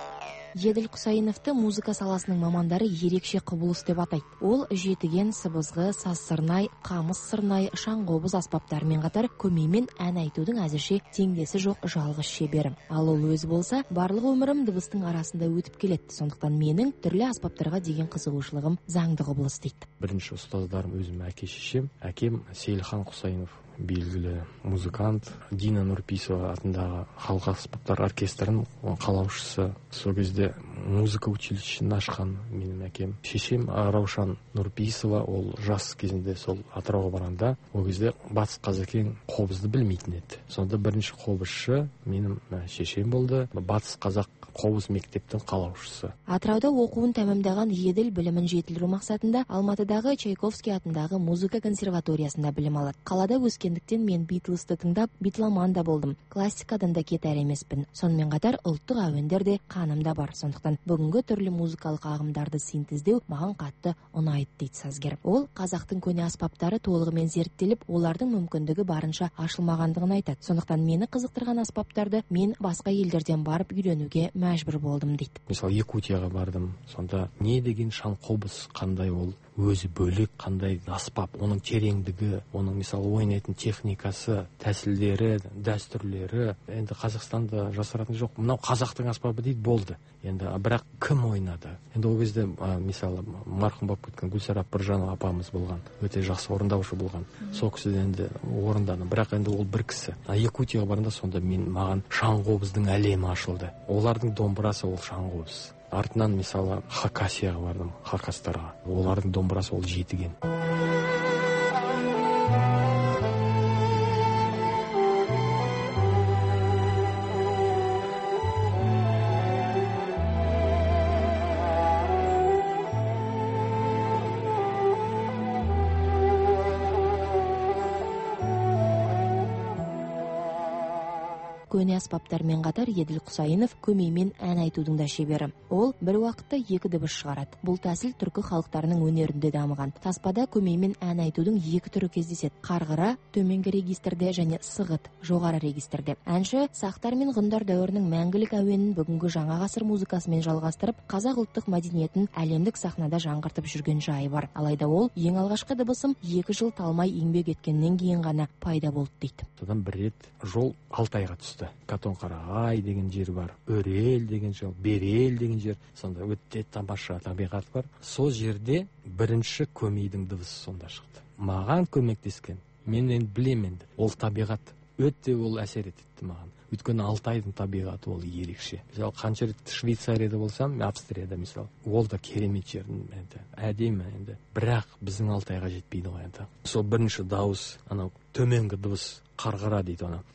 Еділ Құсайыновты музыка саласының мамандары ерекше құбылыс деп атайды. Ол жетіген, сыбызғы, саз-сырнай, қамыс-сырнай, шаң-қобыз аспаптарымен қатар көмеймен ән айтудың әзірше теңдесі жоқ жалғыз шебері. Ал ол өзі болса, барлық өмірім дыбыстың арасында өтіп келеді. Сондықтан менің түрлі аспаптарға деген қызығушылығым заңды құбылыс дейді. Бірінші ұстаздарым өзім әке-шешем. Әкем Сейілхан Құсайынов, белгілі музыкант, Дина Нұрпейісова атындағы халық аспаптар оркестрінің қалаушысы. Сол кезде музыка училищесін ашқан менің әкем. Шешем Раушан Нұрпейісова, ол жас кезінде сол Атырауға барғанда, ол кезде батыс қазақ қобызды білмейтін еді. Сонда бірінші қобызшы менің шешем болды. Батыс қазақ қобыз мектептің қалаушысы. Атырауда оқуын тәмамдаған Еділ білімін жетілдіру мақсатында Алматыдағы Чайковский атындағы музыка консерваториясында білім алады. Қалада өскендіктен мен Битлсты тыңдап, битломан да болдым. Классикадан да кетер емеспін. Сонымен қатар ұлттық әуендер де қанымда бар. Сондықтан бүгінгі түрлі музыкалық ағымдарды синтездеу маған қатты ұнайды дейді сазгер. Ол қазақтың көне аспаптары толығымен зерттеліп, олардың мүмкіндігі барынша ашылмағандығын айтады. Сондықтан мені қызықтырған аспаптарды мен басқа елдерден барып үйренуге мәжбүр болдым дейді. Мысалы, Якутияға бардым. Сонда не деген шаң-қобыз, қандай ол өзі бөлек, қандай аспап, оның тереңдігі, оның мысалы ойнайтын техникасы, тәсілдері, дәстүрлері. Енді Қазақстанда жасыратын жоқ. Мынау қазақтың аспабы дейді, болды. Енді бірақ кім ойнады? Енді ол кезде мысалы марқұм болып кеткен Гүлсара Біржанова апамыз болған, өте жақсы орындаушы болған. Сол кісі енді орындады. Бірақ енді ол бір кісі. Якутияға барғанда сонда маған шаң-қобыздың әлемі ашылды. Олардың домбырасы ол шаң-қобыз. Артынан мысалы Хакасияға бардым, хакастарға. Олардың домбырасы ол жетіген. Көне аспаптармен қатар Еділ Құсайынов көмеймен ән айтудың да шебері. Ол бір уақытта 2 дыбыс шығарады. Бұл тәсіл түркі халықтарының өнерінде дамыған. Таспада көмеймен ән айтудың 2 түрі кездеседі. Қарғыра төменгі регистрде және сығыт жоғары регистрде. Әнші сақтар мен ғұндар дәуірінің мәңгілік әуенін бүгінгі жаңа ғасыр музыкасымен жалғастырып, қазақ ұлттық мәдениетін әлемдік сахнада жаңғыртып жүрген жайы бар. Алайда ол ең алғашқы дыбысым 2 жыл талмай еңбек еткеннен кейін ғана пайда болды дейді. Содан бір рет жол Алтайға түсті. Қатон-Қарағай деген жер бар, Өрел деген жер, Берел деген жер. Сонда өте тамаша табиғат бар. Сол жерде бірінші көмейдің дыбысы сонда шықты. Маған көмектескен, мен енді білемін, ол табиғат өте ол әсер етті маған. Өйткені Алтайдың табиғаты ол ерекше. Мысалы, қанша рет Швейцарияда болсам, Австрияда мысалы, ол да керемет жер, әдемі енді. Бірақ біздің Алтайға жетпейді ғой енді. Сол бірінші дауыс, анау төменгі дыбыс, қарғыра дейді оны.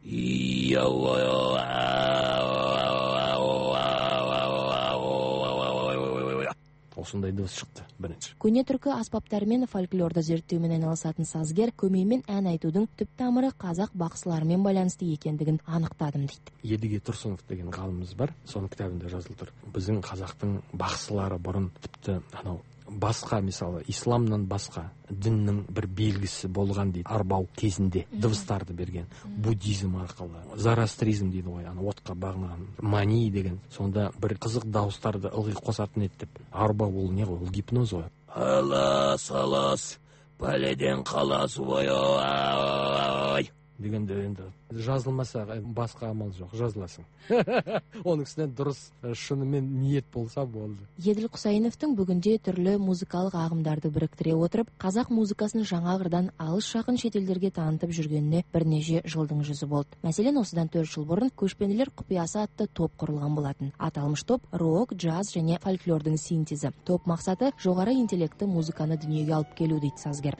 Осындай дыбыс шықты бірінші. Көне түркі аспаптары мен фольклорды зерттеумен айналысатын сазгер көмеймен ән айтудың түп тамыры қазақ бақсыларымен байланысты екендігін анықтадым дейді. Едіге Тұрсынов деген ғалымымыз бар, соның кітабында жазылып тұр. Біздің қазақтың бақсылары бұрын тіпті анау басқа, мысалы, исламнан басқа діннің бір белгісі болған дейді. Арбау кезінде дыбыстарды берген. Буддизм арқылы, зарастризм дейді ғой, отқа бағынған, мани деген. Сонда бір қызық дауыстарды ылғи қосатын еді деп. Арбау ол не ғой, ол гипноз ғой. Алас, пәледен қалас ой дегенде енді жазылмаса басқа амал жоқ, жазыласың. Оның үстінен дұрыс шынымен ниет болса болды. Еділ Құсайыновтың бүгінде түрлі музыкалық ағымдарды біріктіре отырып, қазақ музыкасын жаңа қырдан алыс жақын шетелдерге танытып жүргеніне бірнеше жылдың жүзі болды. Мәселен, осыдан 4 жыл бұрын Көшпенділер құпиясы атты топ құрылған болатын. Аталмыш топ рок, джаз және фольклордың синтезі. Топ мақсаты жоғары интеллекті музыканы дүниеге алып келу дейді сазгер.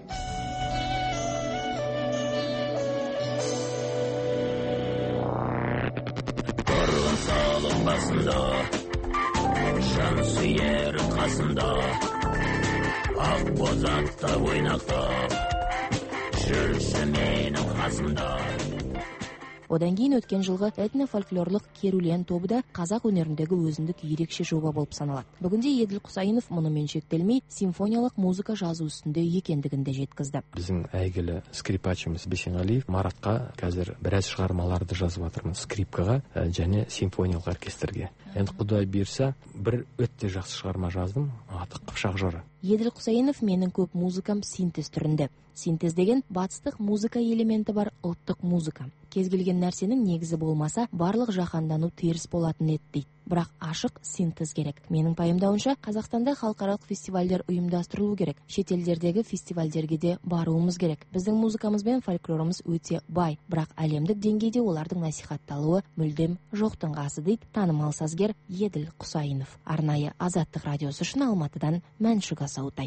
Басында жан сүйер қасында ақ боз атта ойнақтап жүрші менің қасымда. Одан кейін өткен жылғы этно-фольклорлық керулен тобы да қазақ өнеріндегі өзіндік ерекше жоба болып саналады. Бүгінде Еділ Құсайынов мұнымен шектелмей симфониялық музыка жазу үстінде екендігін де жеткізді. Біздің әйгілі скрипачымыз Бесенғалиев Маратқа қазір біраз шығармаларды жазып жатырмын, скрипкаға және симфониялық оркестрге. Енді Құдай берса, бір өтте жақсы шығарма жаздым, аты Қыпшақ жыры. Еділ Құсайынов менің көп музыкам синтез түрінде. Синтез деген батыстық музыка элементі бар ұлттық музыка. Кез келген нәрсенің негізі болмаса, барлық жаһандану теріс болатын еді дейді. Бірақ ашық синтез керек. Менің пайымдауымша, Қазақстанда халықаралық фестивальдер ұйымдастырылу керек. Шетелдердегі фестивальдерге де баруымыз керек. Біздің музыкамыз бен фольклорымыз өте бай, бірақ әлемдік деңгейде олардың насихатталуы мүлдем жоқтың қасы дейді танымал сазгер Еділ Құсайынов. Арнайы Азаттық радиосы үшін Алматыдан Мәншүк Асаутай.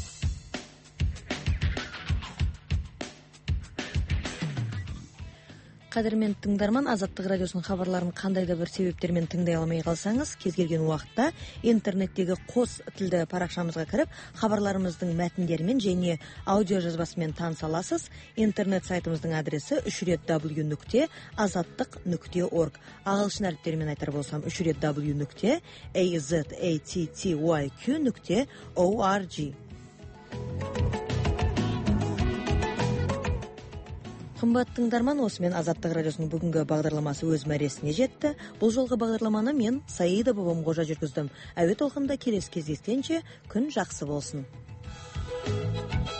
Қадірмен тыңдарман, Азаттық радиосының хабарларын қандай да бір себептермен тыңдай алмай қалсаңыз, кез келген уақытта интернеттегі қос тілді парақшамызға кіріп, хабарларымыздың мәтіндерімен және аудио жазбасымен таныса аласыз. Интернет сайтымыздың адресі www.azattiq.org. Ағылшын әріптерімен айтар болсам, www.azattiq.org. Қымбат тыңдарман, осымен Азаттық радиосының бүгінгі бағдарламасы өз мәресіне жетті. Бұл жолғы бағдарламаны мен Саида Бабамқожа жүргіздім. Әуе толқынында келесі кездескенше күн жақсы болсын.